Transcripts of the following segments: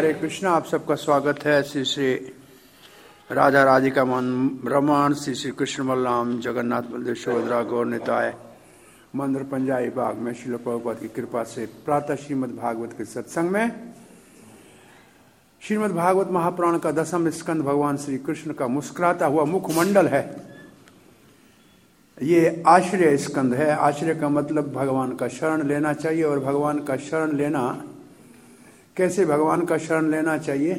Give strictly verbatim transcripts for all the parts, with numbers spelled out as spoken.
हरे कृष्णा। आप सबका स्वागत है श्री श्री राधा राधिका रमण श्री श्री कृष्ण बलराम जगन्नाथ बलदेव सुभद्रा गौर निताय मंदिर पंजाबी बाग में श्रील प्रभुपाद की कृपा से प्रातः श्रीमद् भागवत के सत्संग में श्रीमद् भागवत महापुराण का दसम स्कंद भगवान श्री कृष्ण का मुस्कुराता हुआ मुखमंडल है। ये आश्रय स्कंद है। आश्रय का मतलब भगवान का शरण लेना चाहिए। और भगवान का शरण लेना कैसे? भगवान का शरण लेना चाहिए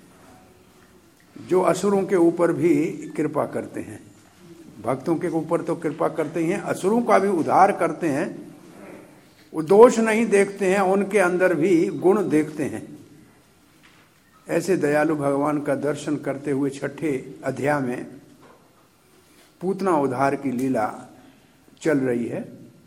जो असुरों के ऊपर भी कृपा करते हैं। भक्तों के ऊपर तो कृपा करते ही हैं, असुरों का भी उद्धार करते हैं। वो दोष नहीं देखते हैं, उनके अंदर भी गुण देखते हैं। ऐसे दयालु भगवान का दर्शन करते हुए छठे अध्याय में पूतना उद्धार की लीला चल रही है।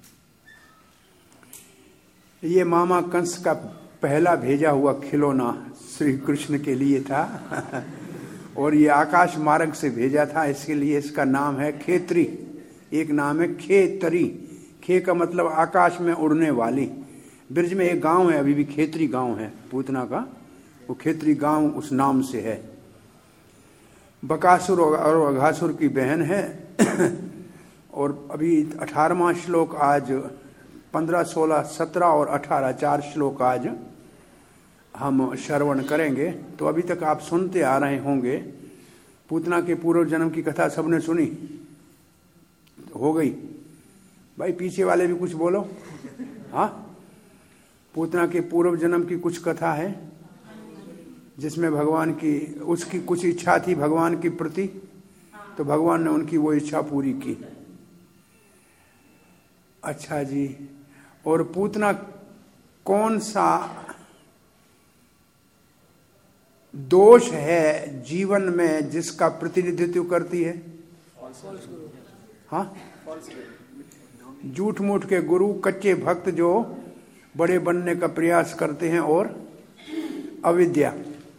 ये मामा कंस का पहला भेजा हुआ खिलौना श्री कृष्ण के लिए था और ये आकाश मार्ग से भेजा था, इसके लिए इसका नाम है खेतरी। एक नाम है खेतरी। खे का मतलब आकाश में उड़ने वाली। ब्रज में एक गांव है, अभी भी खेतरी गांव है पूतना का, वो खेतरी गांव उस नाम से है। बकासुर और अघासुर की बहन है। और अभी अठारहवां श्लोक आज पंद्रह सोलह सत्रह और अठारह चार श्लोक आज हम श्रवण करेंगे। तो अभी तक आप सुनते आ रहे होंगे। पूतना के पूर्व जन्म की कथा सबने सुनी हो गई? भाई पीछे वाले भी कुछ बोलो। हाँ, पूतना के पूर्व जन्म की कुछ कथा है जिसमें भगवान की उसकी कुछ इच्छा थी भगवान की प्रति, तो भगवान ने उनकी वो इच्छा पूरी की। अच्छा जी। और पूतना कौन सा दोष है जीवन में जिसका प्रतिनिधित्व करती है? हाँ, झूठ मूठ के गुरु, कच्चे भक्त जो बड़े बनने का प्रयास करते हैं, और अविद्या।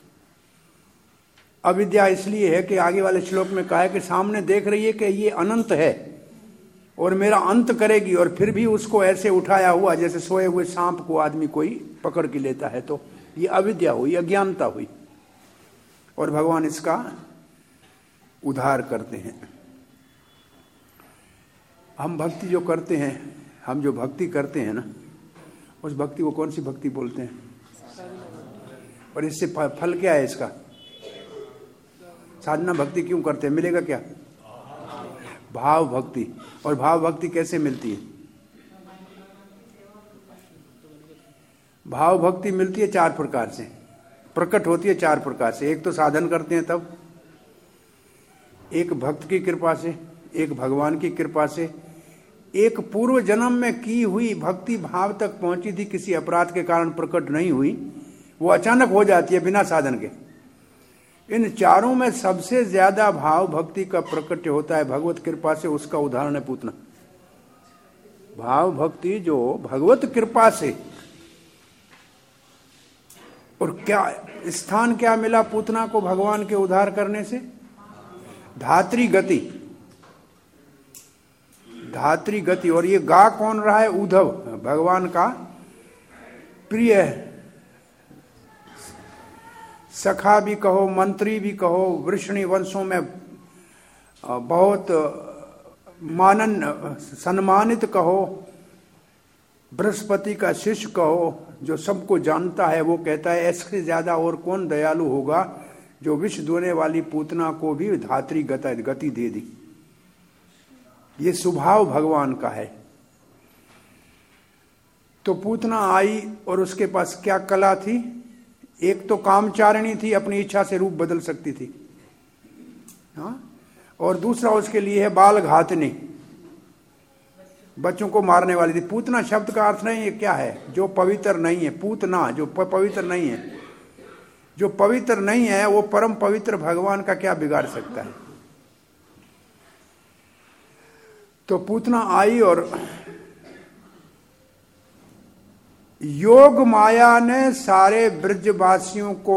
अविद्या इसलिए है कि आगे वाले श्लोक में कहा है कि सामने देख रही है कि ये अनंत है और मेरा अंत करेगी, और फिर भी उसको ऐसे उठाया हुआ जैसे सोए हुए सांप को आदमी कोई पकड़ के लेता है। तो ये अविद्या हुई, अज्ञानता हुई, और भगवान इसका उद्धार करते हैं। हम भक्ति जो करते हैं, हम जो भक्ति करते हैं ना, उस भक्ति को कौन सी भक्ति बोलते हैं? और इससे फल क्या है इसका? साधना भक्ति क्यों करते हैं? मिलेगा क्या? भाव भक्ति। और भाव भक्ति कैसे मिलती है? भाव भक्ति मिलती है चार प्रकार से, प्रकट होती है चार प्रकार से। एक तो साधन करते हैं तब, एक भक्त की कृपा से, एक भगवान की कृपा से, एक पूर्व जन्म में की हुई भक्ति भाव तक पहुंची थी, किसी अपराध के कारण प्रकट नहीं हुई, वो अचानक हो जाती है बिना साधन के। इन चारों में सबसे ज्यादा भाव भक्ति का प्रकट होता है भगवत कृपा से। उसका उदाहरण है पूतना। भाव भक्ति जो भगवत कृपा से। और क्या स्थान क्या मिला पूतना को भगवान के उद्धार करने से? धात्री गति। धात्री गति। और ये गा कौन रहा है? उद्धव, भगवान का प्रिय सखा भी कहो, मंत्री भी कहो, वृषणी वंशों में बहुत मानन सम्मानित कहो, बृहस्पति का शिष्य कहो, जो सबको जानता है। वो कहता है ऐसे ज्यादा और कौन दयालु होगा जो विष धोने वाली पूतना को भी धात्री गति दे दी। ये स्वभाव भगवान का है। तो पूतना आई और उसके पास क्या कला थी? एक तो कामचारिणी थी, अपनी इच्छा से रूप बदल सकती थी। हाँ? और दूसरा उसके लिए है बाल घातनी, बच्चों को मारने वाली थी। पूतना शब्द का अर्थ नहीं है क्या है? जो पवित्र नहीं है। पूतना जो पवित्र नहीं है, जो पवित्र नहीं है वो परम पवित्र भगवान का क्या बिगाड़ सकता है? तो पूतना आई और योग माया ने सारे ब्रजवासियों को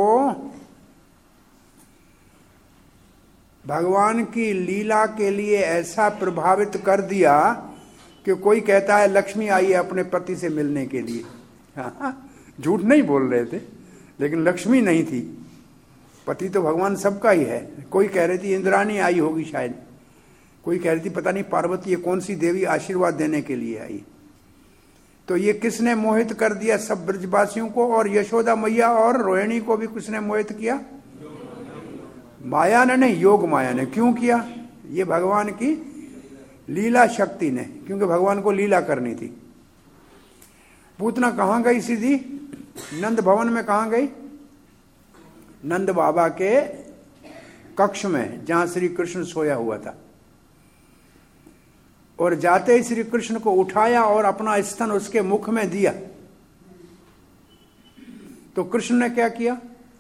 भगवान की लीला के लिए ऐसा प्रभावित कर दिया कि कोई कहता है लक्ष्मी आई है अपने पति से मिलने के लिए। हाँ, झूठ नहीं बोल रहे थे। लेकिन लक्ष्मी नहीं थी। पति तो भगवान सबका ही है। कोई कह रही थी इंद्राणी आई होगी शायद, कोई कह रही थी पता नहीं पार्वती ये कौन सी देवी आशीर्वाद देने के लिए आई। तो ये किसने मोहित कर दिया सब ब्रजवासियों को, और यशोदा मैया और रोहिणी को भी किसने मोहित किया? माया ने नहीं, योग माया ने। क्यों किया? ये भगवान की लीला शक्ति ने, क्योंकि भगवान को लीला करनी थी। पूतना कहां गई सीधी? नंद भवन में। कहां गई? नंद बाबा के कक्ष में, जहां श्री कृष्ण सोया हुआ था। और जाते ही श्री कृष्ण को उठाया और अपना स्तन उसके मुख में दिया। तो कृष्ण ने क्या किया?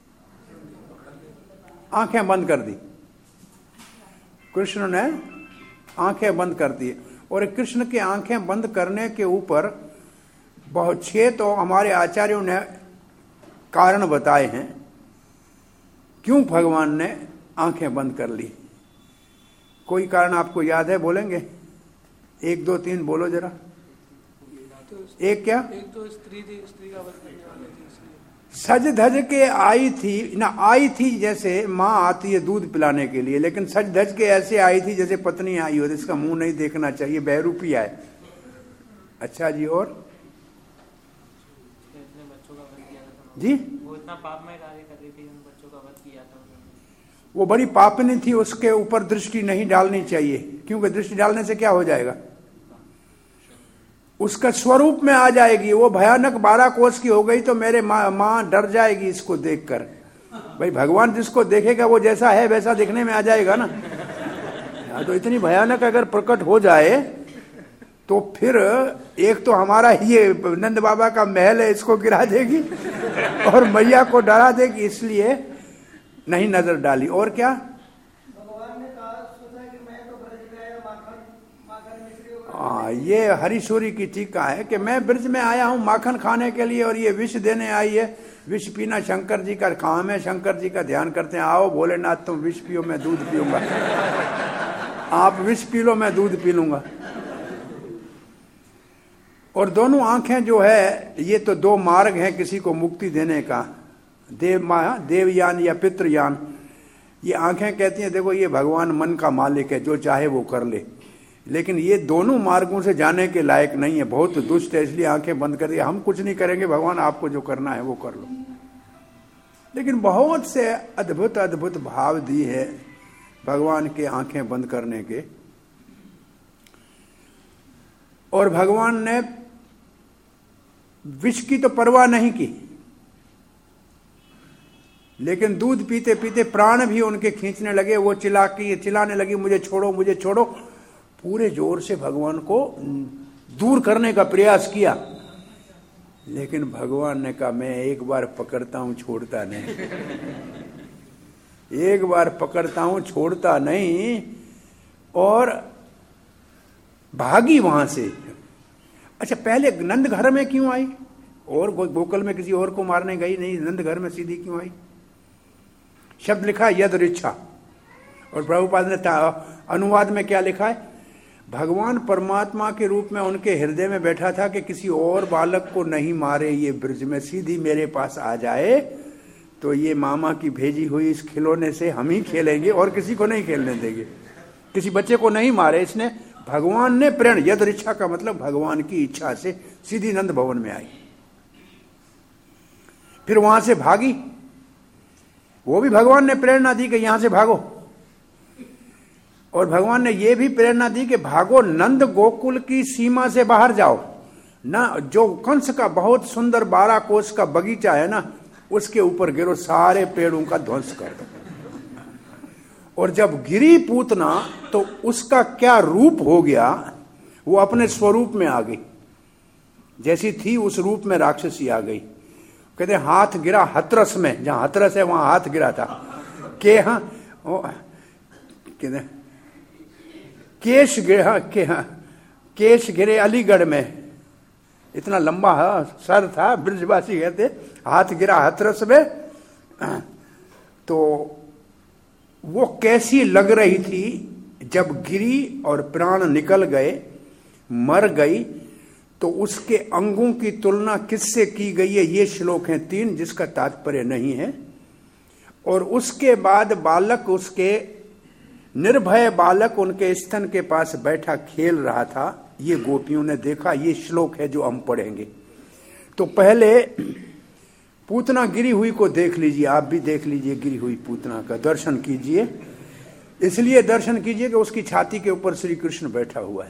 आंखें बंद कर दी। कृष्ण ने आंखें बंद कर दी। और कृष्ण के आंखें बंद करने के ऊपर बहुत छह तो हमारे आचार्यों ने कारण बताए हैं क्यों भगवान ने आंखें बंद कर ली। कोई कारण आपको याद है? बोलेंगे? एक दो तीन बोलो जरा। एक क्या? एक तो स्त्री थी, स्त्री का वध करने वाली थी, सज धज के आई थी ना। आई थी जैसे माँ आती है दूध पिलाने के लिए, लेकिन सज धज के ऐसे आई थी जैसे पत्नी आई हो, इसका मुंह नहीं देखना चाहिए, बहरूपी आए। अच्छा जी, और बच्चों का वध किया था जी। वो इतना पापमय कार्य कर रही थी, उन बच्चों का वध किया था। वो बड़ी पापनी थी, उसके ऊपर दृष्टि नहीं डालनी चाहिए, क्योंकि दृष्टि डालने से क्या हो जाएगा? उसका स्वरूप में आ जाएगी। वो भयानक बारह कोस की हो गई तो मेरे माँ माँ डर जाएगी इसको देखकर। भाई भगवान जिसको देखेगा वो जैसा है वैसा दिखने में आ जाएगा ना। या तो इतनी भयानक अगर प्रकट हो जाए तो फिर एक तो हमारा ये नंद बाबा का महल है, इसको गिरा देगी, और मैया को डरा देगी, इसलिए नहीं नजर डाली। और क्या? भगवान ने कहा सोचा कि मैं तो ब्रज में आया माखन माखन मिश्री को। हाँ, ये हरिशूरी की टीका है कि मैं ब्रज में आया हूं माखन खाने के लिए और ये विष देने आई है। विष पीना शंकर जी का काम है, शंकर जी का ध्यान करते हैं। आओ भोलेनाथ तुम विष पियो, मैं दूध पीऊंगा। आप विष पी लो, मैं दूध पी लूंगा। और दोनों आंखें जो है ये तो दो मार्ग हैं किसी को मुक्ति देने का, देव माया देवयान या पितृयान। ये आंखें कहती हैं देखो ये भगवान मन का मालिक है, जो चाहे वो कर ले, लेकिन ये दोनों मार्गों से जाने के लायक नहीं है, बहुत दुष्ट है, इसलिए आंखें बंद कर दी। हम कुछ नहीं करेंगे, भगवान आपको जो करना है वो कर लो। लेकिन बहुत से अद्भुत अद्भुत भाव दी है भगवान के आंखें बंद करने के। और भगवान ने विष की तो परवाह नहीं की, लेकिन दूध पीते पीते प्राण भी उनके खींचने लगे। वो चिल्ला की चिल्लाने लगी मुझे छोड़ो मुझे छोड़ो, पूरे जोर से भगवान को दूर करने का प्रयास किया। लेकिन भगवान ने कहा मैं एक बार पकड़ता हूं छोड़ता नहीं, एक बार पकड़ता हूं छोड़ता नहीं। और भागी वहां से। अच्छा, पहले नंद घर में क्यों आई? और गोकुल में किसी और को मारने गई नहीं, नंद घर में सीधी क्यों आई? शब्द लिखा है यद रिच्छा, और प्रभुपाद ने अनुवाद में क्या लिखा है? भगवान परमात्मा के रूप में उनके हृदय में बैठा था कि किसी और बालक को नहीं मारे, ये ब्रज में सीधी मेरे पास आ जाए तो ये मामा की भेजी हुई इस खिलौने से हम ही खेलेंगे और किसी को नहीं खेलने देंगे, किसी बच्चे को नहीं मारे। इसने भगवान ने प्रेरण, यद इच्छा का मतलब भगवान की इच्छा से सीधी नंद भवन में आई। फिर वहां से भागी, वो भी भगवान ने प्रेरणा दी कि यहां से भागो। और भगवान ने यह भी प्रेरणा दी कि भागो, नंद गोकुल की सीमा से बाहर जाओ ना। जो कंस का बहुत सुंदर बारह कोस का बगीचा है ना, उसके ऊपर गिरो, सारे पेड़ों का ध्वंस कर दो। और जब गिरी पूतना तो उसका क्या रूप हो गया, वो अपने स्वरूप में आ गई, जैसी थी उस रूप में राक्षसी आ गई। कहते हाथ गिरा हथरस में, जहां हथरस है वहां हाथ गिरा था। के हाँ कहते केश गिरा के हाँ केश गिरे अलीगढ़ में, इतना लंबा सर था, ब्रजवासी कहते हाथ गिरा हथरस में। तो वो कैसी लग रही थी जब गिरी और प्राण निकल गए, मर गई, तो उसके अंगों की तुलना किससे की गई है? ये श्लोक हैं तीन, जिसका तात्पर्य नहीं है। और उसके बाद बालक, उसके निर्भय बालक उनके स्तन के पास बैठा खेल रहा था, ये गोपियों ने देखा। ये श्लोक है जो हम पढ़ेंगे। तो पहले पूतना गिरी हुई को देख लीजिए, आप भी देख लीजिए गिरी हुई पूतना का दर्शन कीजिए। इसलिए दर्शन कीजिए कि उसकी छाती के ऊपर श्री कृष्ण बैठा हुआ है।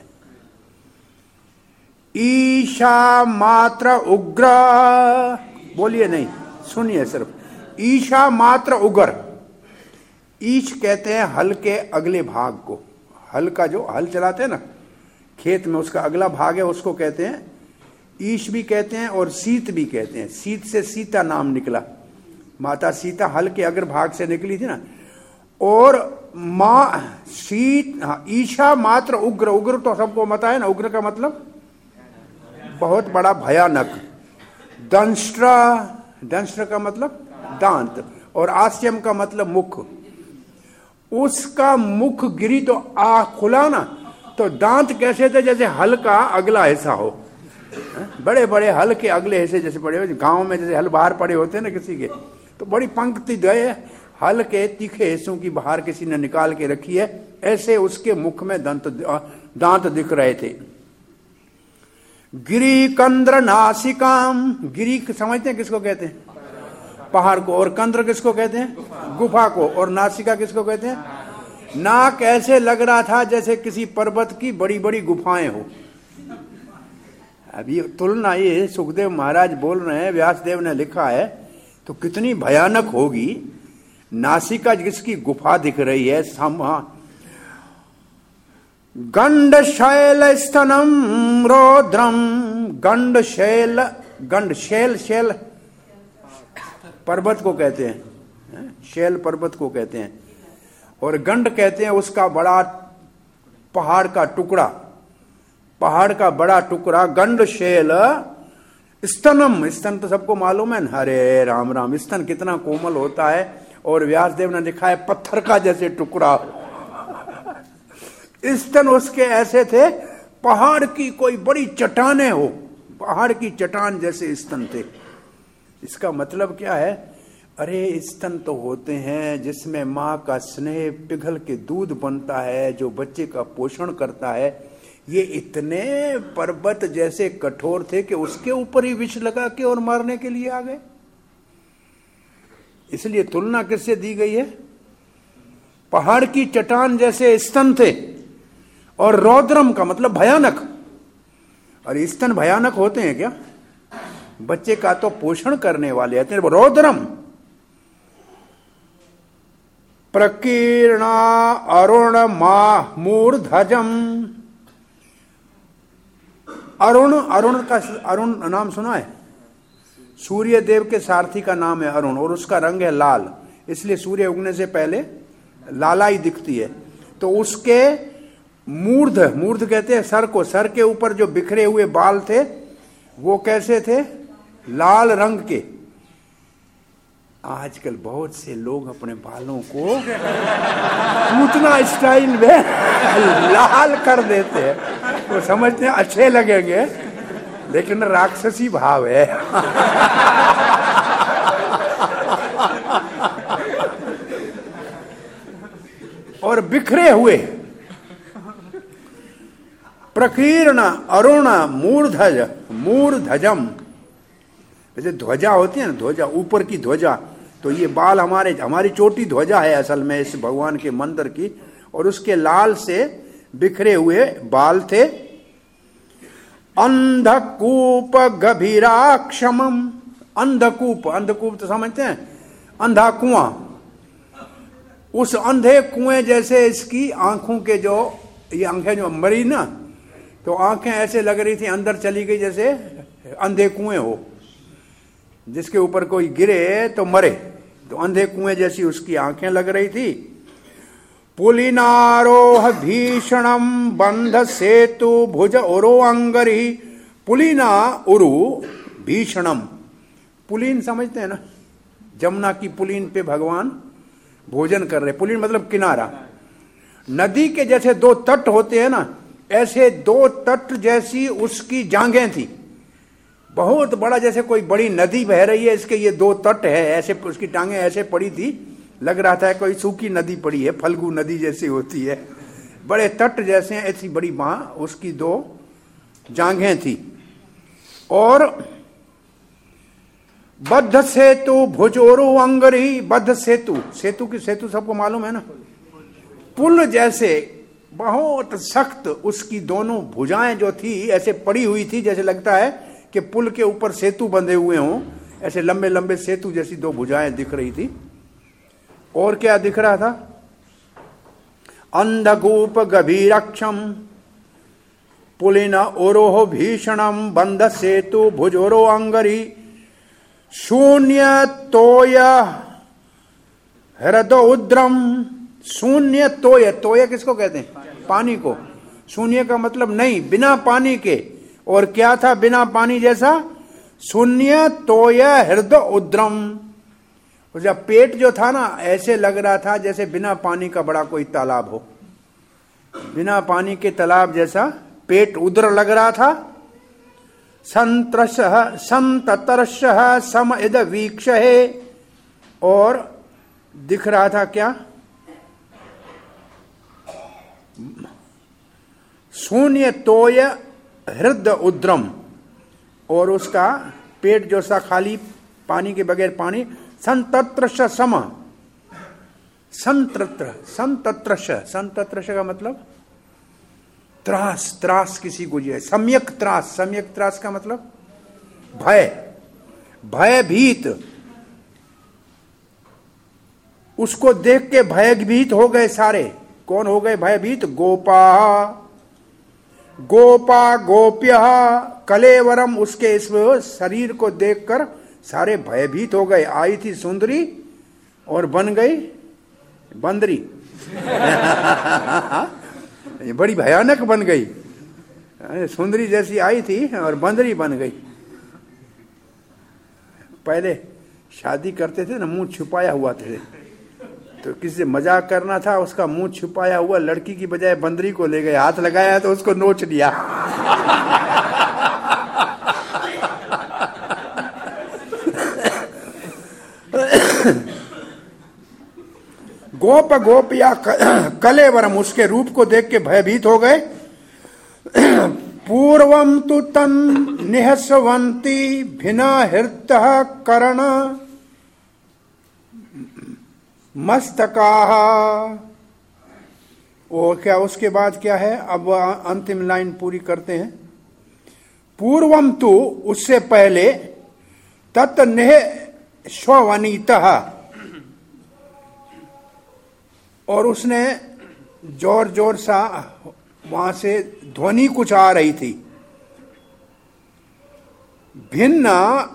ईशा मात्र उग्र, बोलिए नहीं, सुनिए सिर्फ, ईशा मात्र उग्र। ईश कहते हैं हल के अगले भाग को। हल का जो हल चलाते हैं ना खेत में, उसका अगला भाग है, उसको कहते हैं ईश भी कहते हैं और सीत भी कहते हैं। सीत से सीता नाम निकला, माता सीता हल के अग्र भाग से निकली थी ना। और मां सीत, हाँ, ईशा मात्र उग्र। उग्र तो सबको पता है ना, उग्र का मतलब बहुत बड़ा, भयानक। दंष्ट्रा, दंष्ट्र का मतलब दांत, और आस्यम का मतलब मुख। उसका मुख गिरी तो आ खुला ना, तो दांत कैसे थे? जैसे हल का अगला हिस्सा हो, बड़े बड़े हल के अगले हिस्से जैसे पड़े हो। गांव में जैसे हल बाहर पड़े होते हैं ना किसी के, तो बड़ी पंक्ति गए हल के तीखे हिस्सों की बाहर किसी ने निकाल के रखी है, ऐसे उसके मुख में दंत दांत दिख रहे थे। गिरी कंद्र नासिकाम, गिरी समझते हैं किसको कहते हैं? पहाड़ को। और कंद्र किसको कहते हैं? गुफा को। और नासिका किसको कहते हैं? नाक ऐसे लग रहा था जैसे किसी पर्वत की बड़ी बड़ी गुफाएं हो। अभी तुलना ये सुखदेव महाराज बोल रहे हैं, व्यासदेव ने लिखा है, तो कितनी भयानक होगी। नासिका जिसकी गुफा दिख रही है, समा गंड शैल स्तनम रौद्रम। गंड शैल, गंड शैल, शैल पर्वत को कहते हैं, शैल पर्वत को कहते हैं। और गंड कहते हैं उसका बड़ा पहाड़ का टुकड़ा, पहाड़ का बड़ा टुकड़ा। गंड शैल स्तनम, स्तन तो सबको मालूम है। हरे राम राम, स्तन कितना कोमल होता है। और व्यासदेव ने लिखा है पत्थर का जैसे टुकड़ा। स्तन उसके ऐसे थे, पहाड़ की कोई बड़ी चट्टाने हो, पहाड़ की चट्टान जैसे स्तन थे। इसका मतलब क्या है? अरे स्तन तो होते हैं जिसमें माँ का स्नेह पिघल के दूध बनता है, जो बच्चे का पोषण करता है। ये इतने पर्वत जैसे कठोर थे कि उसके ऊपर ही विष लगा के और मारने के लिए आ गए। इसलिए तुलना किससे दी गई है? पहाड़ की चट्टान जैसे स्तन थे। और रौद्रम का मतलब भयानक। और स्तन भयानक होते हैं क्या? बच्चे का तो पोषण करने वाले आते हैं। रौद्रम प्रकीर्णा अरुण मा मूर्धजम। अरुण, अरुण का, अरुण नाम सुना है? सूर्य देव के सारथी का नाम है अरुण, और उसका रंग है लाल, इसलिए सूर्य उगने से पहले लालाई दिखती है। तो उसके मूर्ध, मूर्ध कहते हैं सर को, सर के ऊपर जो बिखरे हुए बाल थे वो कैसे थे? लाल रंग के। आजकल बहुत से लोग अपने बालों को पूतना स्टाइल में लाल कर देते हैं, वो समझते हैं अच्छे लगेंगे, लेकिन राक्षसी भाव है। और बिखरे हुए प्रकीर्ण अरुण मूर्धज, मूर्धजम, जैसे ध्वजा होती है ना, ध्वजा ऊपर की ध्वजा, तो ये बाल हमारे, हमारी चोटी ध्वजा है असल में इस भगवान के मंदिर की। और उसके लाल से बिखरे हुए बाल थे। अंधकूप गभीराक्षमम, अंधकूप, अंधकूप तो समझते हैं, अंधा कुआं। उस अंधे कुएं जैसे इसकी आंखों के जो, ये आंखें जो मरी ना, तो आंखें ऐसे लग रही थी अंदर चली गई जैसे अंधे कुएं हो, जिसके ऊपर कोई गिरे तो मरे। तो अंधे कुएं जैसी उसकी आंखें लग रही थी। पुलिनारोह भीषणम बंध सेतु भुज उरो अंगरी। पुलिना उरु भीषणम, पुलिन समझते हैं ना, जमुना की पुलिन पे भगवान भोजन कर रहे। पुलिन मतलब किनारा। नदी के जैसे दो तट होते हैं ना, ऐसे दो तट जैसी उसकी जांघें थी, बहुत बड़ा, जैसे कोई बड़ी नदी बह रही है, इसके ये दो तट है, ऐसे उसकी टांगें ऐसे पड़ी थी, लग रहा था कोई सूखी नदी पड़ी है, फल्गु नदी जैसी होती है, बड़े तट जैसे, ऐसी बड़ी बाँ उसकी दो जांघें थी। और बद्ध सेतु भुजोरो अंगरी, बद्ध सेतु, सेतु की सेतु सबको मालूम है ना, पुल जैसे बहुत सख्त उसकी दोनों भुजाएं जो थी ऐसे पड़ी हुई थी, जैसे लगता है कि पुल के ऊपर सेतु बंधे हुए हों, ऐसे लंबे लंबे सेतु जैसी दो भुजाएं दिख रही थी। और क्या दिख रहा था? अंधगूप गभीरक्षम पुलिन ओरोह भीषणम बंध सेतु भुजोरो अंगरी शून्य तोय हृदय उद्रम। शून्य तोय, तोय किसको कहते हैं? पानी को। शून्य का मतलब नहीं, बिना पानी के। और क्या था बिना पानी जैसा? शून्य तोय हृदय उद्रम। जब पेट जो था ना, ऐसे लग रहा था जैसे बिना पानी का बड़ा कोई तालाब हो, बिना पानी के तालाब जैसा पेट उद्र लग रहा था। संत्रश संततरश सम इद वीक्ष है, और दिख रहा था क्या? शून्य तोय हृदय उद्रम, और उसका पेट जो सा खाली, पानी के बगैर पानी। संतत्रश सम, संतत्र संतत्रश, संतत्रश का मतलब त्रास, त्रास किसी को जो है, सम्यक त्रास, सम्यक त्रास का मतलब भय, भयभीत। उसको देख के भयभीत हो गए सारे। कौन हो गए भयभीत? गोपा, गोपा गोप्य कलेवरम, उसके इस शरीर को देखकर सारे भयभीत हो गए। आई थी सुंदरी और बन गई बंदरी। ये बड़ी भयानक बन गई। सुंदरी जैसी आई थी और बंदरी बन गई। पहले शादी करते थे ना, मुंह छुपाया हुआ थे, तो किसी से मजाक करना था, उसका मुंह छुपाया हुआ लड़की की बजाय बंदरी को ले गए, हाथ लगाया तो उसको नोच लिया। गोप गोपिया कलेवरम, उसके रूप को देख के भयभीत हो गए। पूर्वम तु तन निहस्वंती भिना हृतः करण मस्तका। और क्या उसके बाद क्या है? अब अंतिम लाइन पूरी करते हैं। पूर्वम तु, उससे पहले, तत् निहस्वनीतः, और उसने जोर जोर सा वहां से ध्वनि कुछ आ रही थी। भिन्न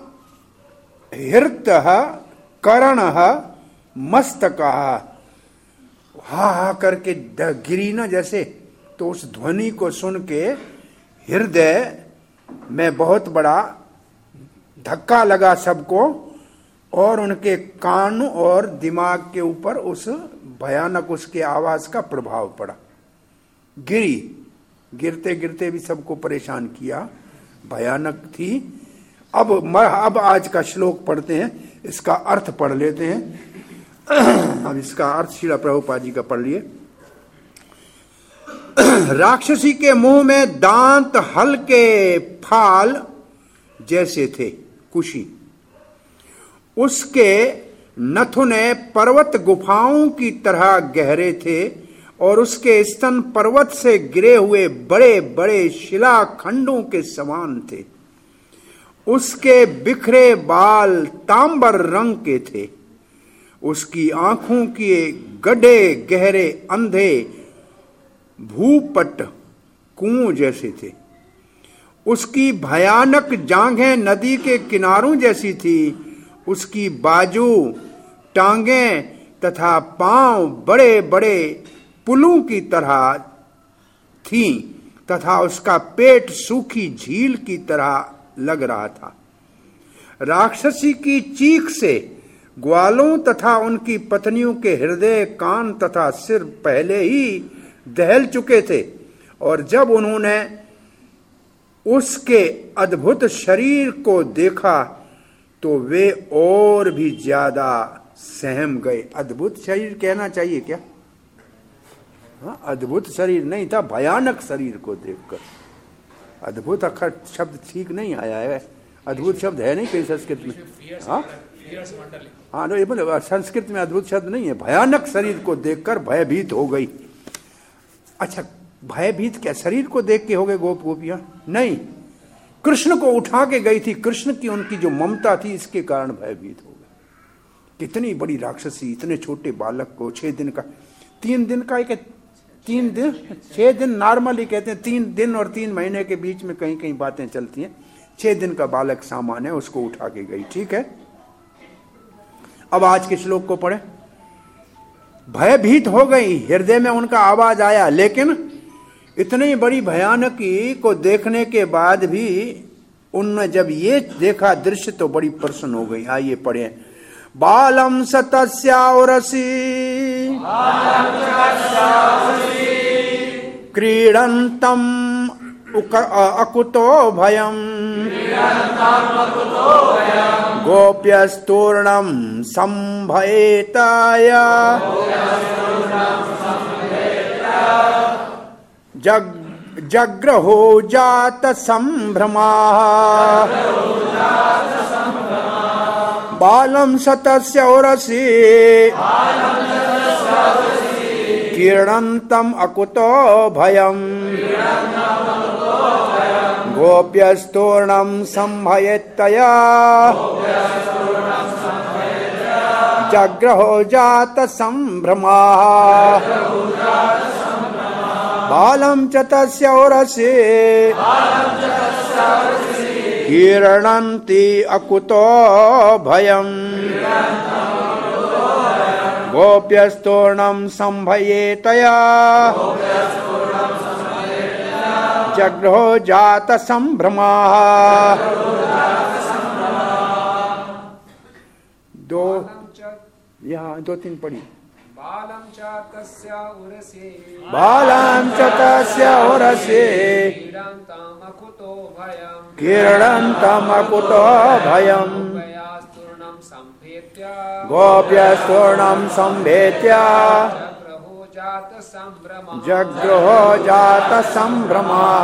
हृतः करणः मस्तका, हा हा करके गिरी ना जैसे, तो उस ध्वनि को सुन के हृदय में बहुत बड़ा धक्का लगा सबको, और उनके कान और दिमाग के ऊपर उस भयानक उसके आवाज का प्रभाव पड़ा। गिरी, गिरते गिरते भी सबको परेशान किया, भयानक थी। अब अब आज का श्लोक पढ़ते हैं, इसका अर्थ पढ़ लेते हैं। अब इसका अर्थ श्रील प्रभुपाद जी का पढ़ लिए। राक्षसी के मुंह में दांत हल्के फाल जैसे थे, कुशी। उसके नथुने पर्वत गुफाओं की तरह गहरे थे, और उसके स्तन पर्वत से गिरे हुए बड़े बड़े शिलाखंडों के समान थे। उसके बिखरे बाल तांबर रंग के थे। उसकी आंखों के गड्ढे गहरे अंधे भूपट कुओं जैसे थे। उसकी भयानक जांघें नदी के किनारों जैसी थी। उसकी बाजू, टांगें तथा पांव बड़े बड़े पुलों की तरह थीं, तथा उसका पेट सूखी झील की तरह लग रहा था। राक्षसी की चीख से ग्वालों तथा उनकी पत्नियों के हृदय, कान तथा सिर पहले ही दहल चुके थे, और जब उन्होंने उसके अद्भुत शरीर को देखा तो वे और भी ज्यादा सहम गए। अद्भुत शरीर कहना चाहिए क्या? हाँ, अद्भुत शरीर नहीं था, भयानक शरीर को देखकर। अद्भुत अक्षर शब्द ठीक नहीं आया है, अद्भुत शब्द है नहीं कहीं संस्कृत में। हाँ हाँ, ये बोले संस्कृत में अद्भुत शब्द नहीं है। भयानक शरीर को देखकर भयभीत हो गई। अच्छा, भयभीत क्या शरीर को देख के हो गए गोप गोपियां? नहीं, कृष्ण को उठा के गई थी। कृष्ण की उनकी जो ममता थी इसके कारण भयभीत हो गए। कितनी बड़ी राक्षसी, इतने छोटे बालक को छह दिन का, तीन दिन का एक तीन दिन छह दिन नॉर्मली कहते हैं, तीन दिन और तीन महीने के बीच में कहीं कहीं बातें चलती हैं। छह दिन का बालक सामान है, उसको उठा के गई। ठीक है, अब आज के श्लोक को पढ़े। भयभीत हो गई, हृदय में उनका आवाज आया, लेकिन इतनी बड़ी भयानकी को देखने के बाद भी उनने जब ये देखा दृश्य तो बड़ी प्रसन्न हो गई। आइए पढ़े। बालम सतस्याउरसी क्रीडन्तम अकुतो भयम गोप्यस्तूर्णम संभयेताय जग जग्रहो जात संभ्रमा बालम सतस्य औरसी क्रीडन्तम अकुतो भयम गोप्यस्तूर्णम संभयेतया जग्रहो जात संभ्रमा बालम च तस्य औरसी क्रीडन्ति अकुतो भयम गोप्यस्तूर्णम संभयेतया जग्रहो जात संभ्रमा। दो यहाँ दो तीन पढ़ी। बालम च तस्य उरसे बालम च तस्य उरसे क्रीडन्तम अकुतो भयम क्रीडन्तम अकुतो भयम गोप्यस्तूर्णं संभेत्य गोप्यस्तूर्णं संभेत्य जग्रहो जात संभ्रमः जग्रहो जात संभ्रमः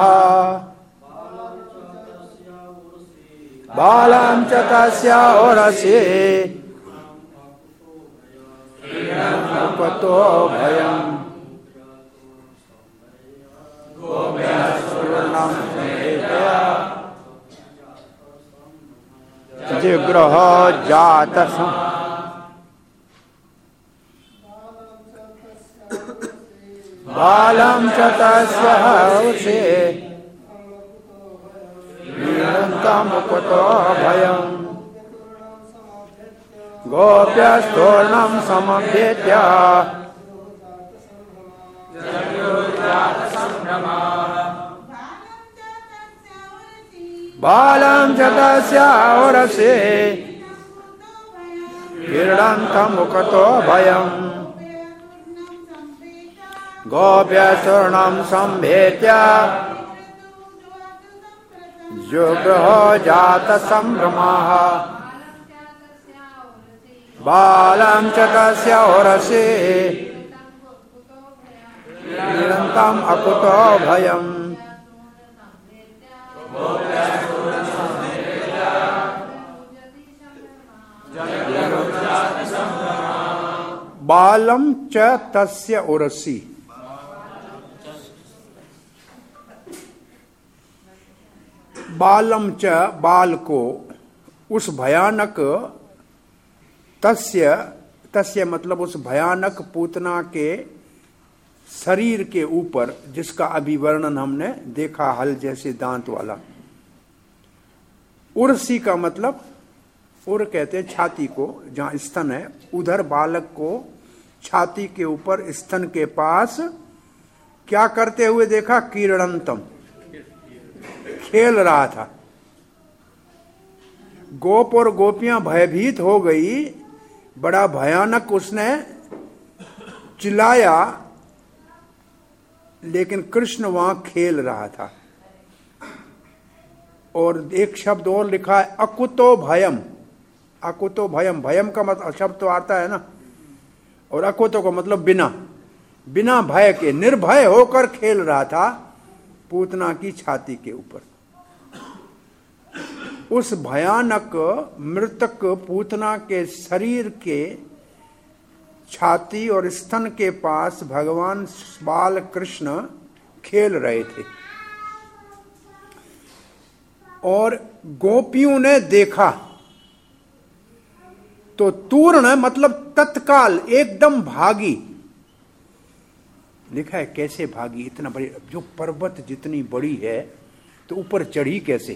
बालम च तस्य उरसे अकुतो भयम गोप्यस्तूर्णं संभेत्य जग्रहो जात संभ्रमः। बालम च तस्य उरसे क्रीडन्तम अकुतो भयम गोप्यस्तूर्णं समभ्येत्य बालम च तस्य उरसे क्रीडन्तम अकुतो भयम गोप्यस्तूर्णं संभेत्य जग्रहो जात संभ्रमः बालम च तस्य उरसे क्रीडन्तम अकुतो भयम बालम च तस्य उरसी। बालम च बाल को उस भयानक तस्य तस्य मतलब उस भयानक पूतना के शरीर के ऊपर जिसका अभी वर्णन हमने देखा, हल जैसे दांत वाला। उर्सी का मतलब उर कहते हैं छाती को, जहां स्तन है उधर बालक को छाती के ऊपर स्तन के पास क्या करते हुए देखा? क्रीडन्तम, खेल रहा था। गोप और गोपियां भयभीत हो गई, बड़ा भयानक उसने चिल्लाया लेकिन कृष्ण वहां खेल रहा था। और एक शब्द और लिखा है अकुतो भयम। अकुतो भयम, भयम का मतलब शब्द तो आता है ना, और अकुतो का मतलब बिना, बिना भय के निर्भय होकर खेल रहा था पूतना की छाती के ऊपर। उस भयानक मृतक पूतना के शरीर के छाती और स्तन के पास भगवान बाल कृष्ण खेल रहे थे। और गोपियों ने देखा तो तूर्ण मतलब तत्काल एकदम भागी। लिखा है कैसे भागी, इतना बड़ी, जो पर्वत जितनी बड़ी है तो ऊपर चढ़ी कैसे।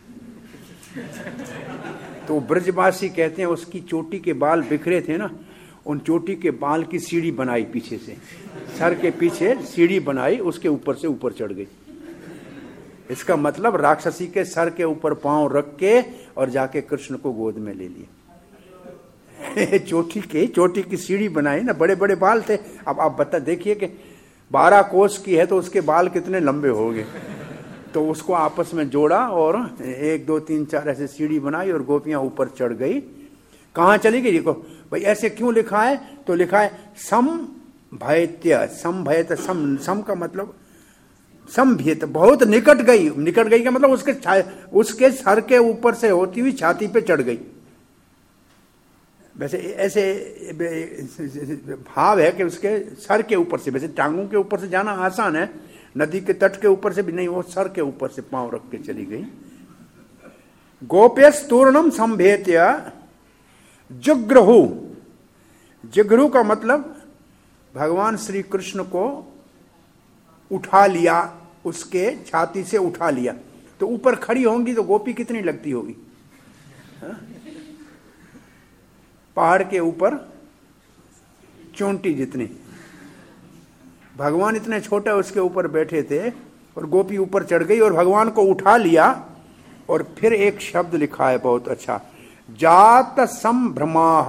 तो ब्रजवासी कहते हैं उसकी चोटी के बाल बिखरे थे ना, उन चोटी के बाल की सीढ़ी बनाई पीछे से, सर के पीछे सीढ़ी बनाई, उसके ऊपर से ऊपर चढ़ गई। इसका मतलब राक्षसी के सर के ऊपर पांव रख के और जाके कृष्ण को गोद में ले लिया। चोटी के चोटी की सीढ़ी बनाई ना, बड़े बड़े बाल थे। अब आप बता देखिए कि बारह कोस की है तो उसके बाल कितने लंबे हो गए। तो उसको आपस में जोड़ा और एक दो तीन चार ऐसे सीढ़ी बनाई और गोपियां ऊपर चढ़ गई। कहाँ चली गई देखो भाई, ऐसे क्यों लिखा है, तो लिखा है सम भयत्य, सम भयत, सम, सम का मतलब संभ्यत, बहुत निकट गई। निकट गई का मतलब उसके उसके सर के ऊपर से होती हुई छाती पे चढ़ गई। वैसे ऐसे भाव है कि उसके सर के ऊपर से, वैसे टांगों के ऊपर से जाना आसान है, नदी के तट के ऊपर से भी नहीं, वो सर के ऊपर से पांव रख के चली गई। गोपेश तूर्णम संभेत्य जुग्रहु, जिग्रहु का मतलब भगवान श्री कृष्ण को उठा लिया, उसके छाती से उठा लिया। तो ऊपर खड़ी होंगी तो गोपी कितनी लगती होगी, हा? पहाड़ के ऊपर चोंटी जितनी। भगवान इतने छोटे उसके ऊपर बैठे थे और गोपी ऊपर चढ़ गई और भगवान को उठा लिया। और फिर एक शब्द लिखा है बहुत अच्छा, जात संभ्रमाह।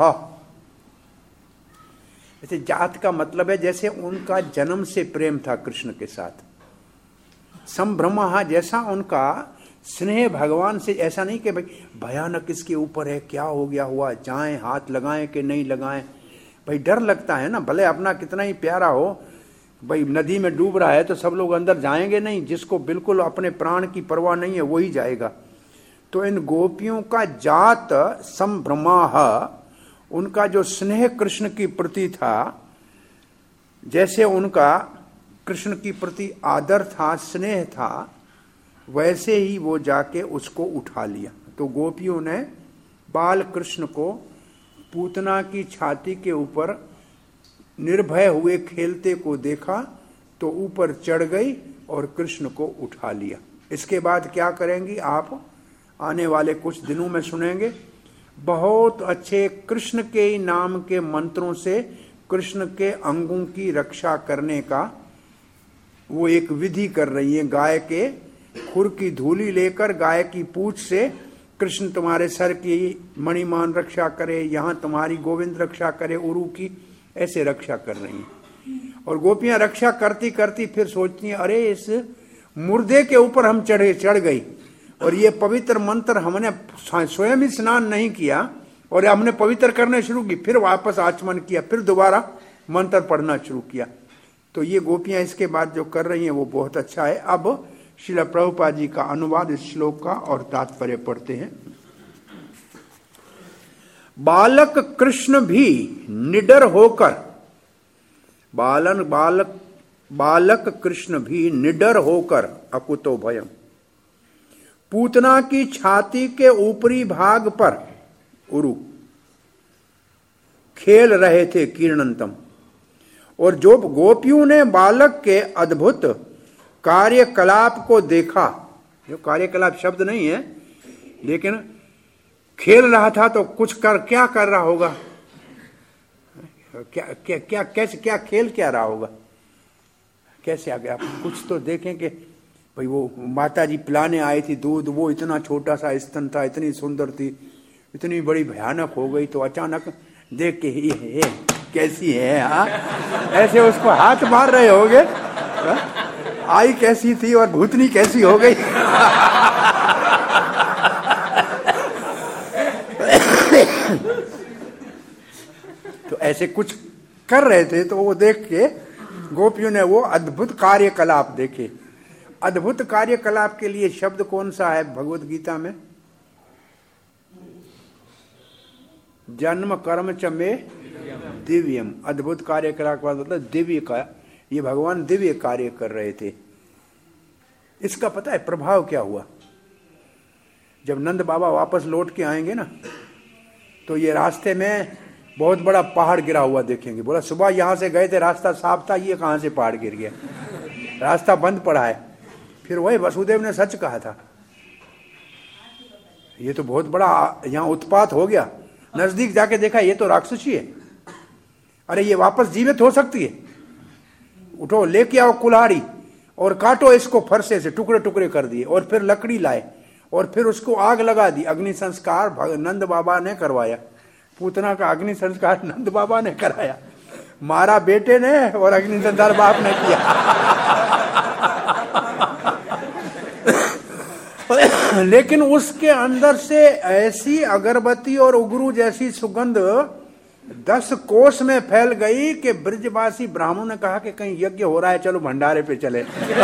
जैसे जात का मतलब है जैसे उनका जन्म से प्रेम था कृष्ण के साथ। संभ्रमाह जैसा उनका स्नेह भगवान से, ऐसा नहीं कि भाई भयानक इसके ऊपर है, क्या हो गया हुआ, जाएं हाथ लगाएं कि नहीं लगाएं। भाई डर लगता है ना, भले अपना कितना ही प्यारा हो, भाई नदी में डूब रहा है तो सब लोग अंदर जाएंगे नहीं, जिसको बिल्कुल अपने प्राण की परवाह नहीं है वही जाएगा। तो इन गोपियों का जात संभ्रमाह, उनका जो स्नेह कृष्ण की प्रति था, जैसे उनका कृष्ण की प्रति आदर था, स्नेह था, वैसे ही वो जाके उसको उठा लिया। तो गोपियों ने बाल कृष्ण को पूतना की छाती के ऊपर निर्भय हुए खेलते को देखा तो ऊपर चढ़ गई और कृष्ण को उठा लिया। इसके बाद क्या करेंगी आप आने वाले कुछ दिनों में सुनेंगे। बहुत अच्छे कृष्ण के नाम के मंत्रों से कृष्ण के अंगों की रक्षा करने का वो एक विधि कर रही है। गाय के खुर की धूली लेकर गाय की पूंछ से कृष्ण तुम्हारे सर की मणिमान रक्षा करे, यहाँ तुम्हारी गोविंद रक्षा करे, उरु की ऐसे रक्षा कर रही हैं। और गोपियां रक्षा करती करती फिर सोचती हैं अरे इस मुर्दे के ऊपर हम चढ़े चढ़ गई और ये पवित्र मंत्र हमने स्वयं ही स्नान नहीं किया और हमने पवित्र करने शुरू की, फिर वापस आचमन किया, फिर दोबारा मंत्र पढ़ना शुरू किया। तो ये गोपियां इसके बाद जो कर रही हैं वो बहुत अच्छा है। अब श्रील प्रभुपाद जी का अनुवाद इस श्लोक का और तात्पर्य पढ़ते हैं। बालक कृष्ण भी निडर होकर, बालन बालक बालक कृष्ण भी निडर होकर अकुतो भयम पूतना की छाती के ऊपरी भाग पर उरु खेल रहे थे कीर्णंतम। और जो गोपियों ने बालक के अद्भुत कार्यकलाप को देखा, जो कार्यकलाप शब्द नहीं है लेकिन खेल रहा था तो कुछ कर क्या कर रहा होगा, क्या क्या क्या कैसे क्या खेल क्या रहा होगा, कैसे आ गया। कुछ तो देखें कि भाई वो माता जी पिलाने आई थी दूध, वो इतना छोटा सा स्तन था, इतनी सुंदर थी, इतनी बड़ी भयानक हो गई तो अचानक देख के ये कैसी है, हाँ ऐसे उसको हाथ मार रहे होगे। आई कैसी थी और भूतनी कैसी हो गई। तो ऐसे कुछ कर रहे थे, तो वो देख के गोपियों ने वो अद्भुत कार्यकलाप देखे। अद्भुत कार्यकलाप के लिए शब्द कौन सा है भगवत गीता में? जन्म कर्म च में दिव्यम। अद्भुत कार्यकलाप का मतलब दिव्य का, ये भगवान दिव्य कार्य कर रहे थे। इसका पता है प्रभाव क्या हुआ? जब नंद बाबा वापस लौट के आएंगे ना, तो ये रास्ते में बहुत बड़ा पहाड़ गिरा हुआ देखेंगे। बोला सुबह यहां से गए थे, रास्ता साफ था, ये कहां से पहाड़ गिर गया? रास्ता बंद पड़ा है। फिर वही वसुदेव ने सच कहा था, ये तो बहुत बड़ा यहां उत्पात हो गया। नजदीक जाके देखा ये तो राक्षसी है। अरे ये वापस जीवित हो सकती है, उठो लेके आओ कुल्हाड़ी और काटो इसको फरसे से, टुकड़े टुकड़े कर दिए। और फिर लकड़ी लाए और फिर उसको आग लगा दी। अग्नि संस्कार नंद बाबा ने करवाया। पूतना का अग्नि संस्कार नंद बाबा ने कराया, मारा बेटे ने और अग्नि संस्कार बाप ने किया। लेकिन उसके अंदर से ऐसी अगरबत्ती और उगरू जैसी सुगंध दस कोस में फैल गई कि ब्रजवासी ब्राह्मणों ने कहा कि कहीं यज्ञ हो रहा है, चलो भंडारे पे चले।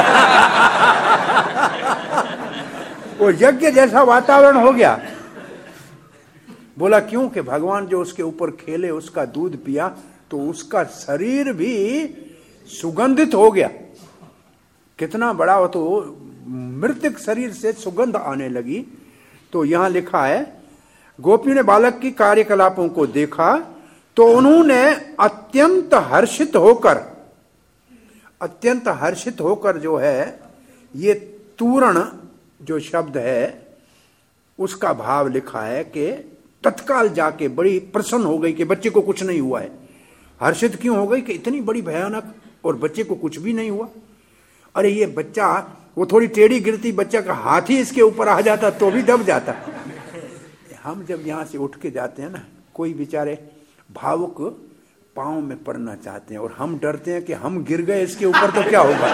वो यज्ञ जैसा वातावरण हो गया। बोला क्यों? कि भगवान जो उसके ऊपर खेले, उसका दूध पिया, तो उसका शरीर भी सुगंधित हो गया। कितना बड़ा हो, तो मृतक शरीर से सुगंध आने लगी। तो यहां लिखा है, गोपियों ने बालक की कार्यकलापों को देखा तो उन्होंने अत्यंत हर्षित होकर, अत्यंत हर्षित होकर जो है, ये तूरण जो शब्द है उसका भाव लिखा है कि तत्काल जाके बड़ी प्रसन्न हो गई कि बच्चे को कुछ नहीं हुआ है। हर्षित क्यों हो गई? कि इतनी बड़ी भयानक और बच्चे को कुछ भी नहीं हुआ। अरे ये बच्चा, वो थोड़ी टेढ़ी गिरती, बच्चा का हाथ ही इसके ऊपर आ जाता तो भी दब जाता। हम जब यहां से उठ के जाते हैं ना, कोई बेचारे भावुक पांव में पड़ना चाहते हैं और हम डरते हैं कि हम गिर गए इसके ऊपर तो क्या होगा।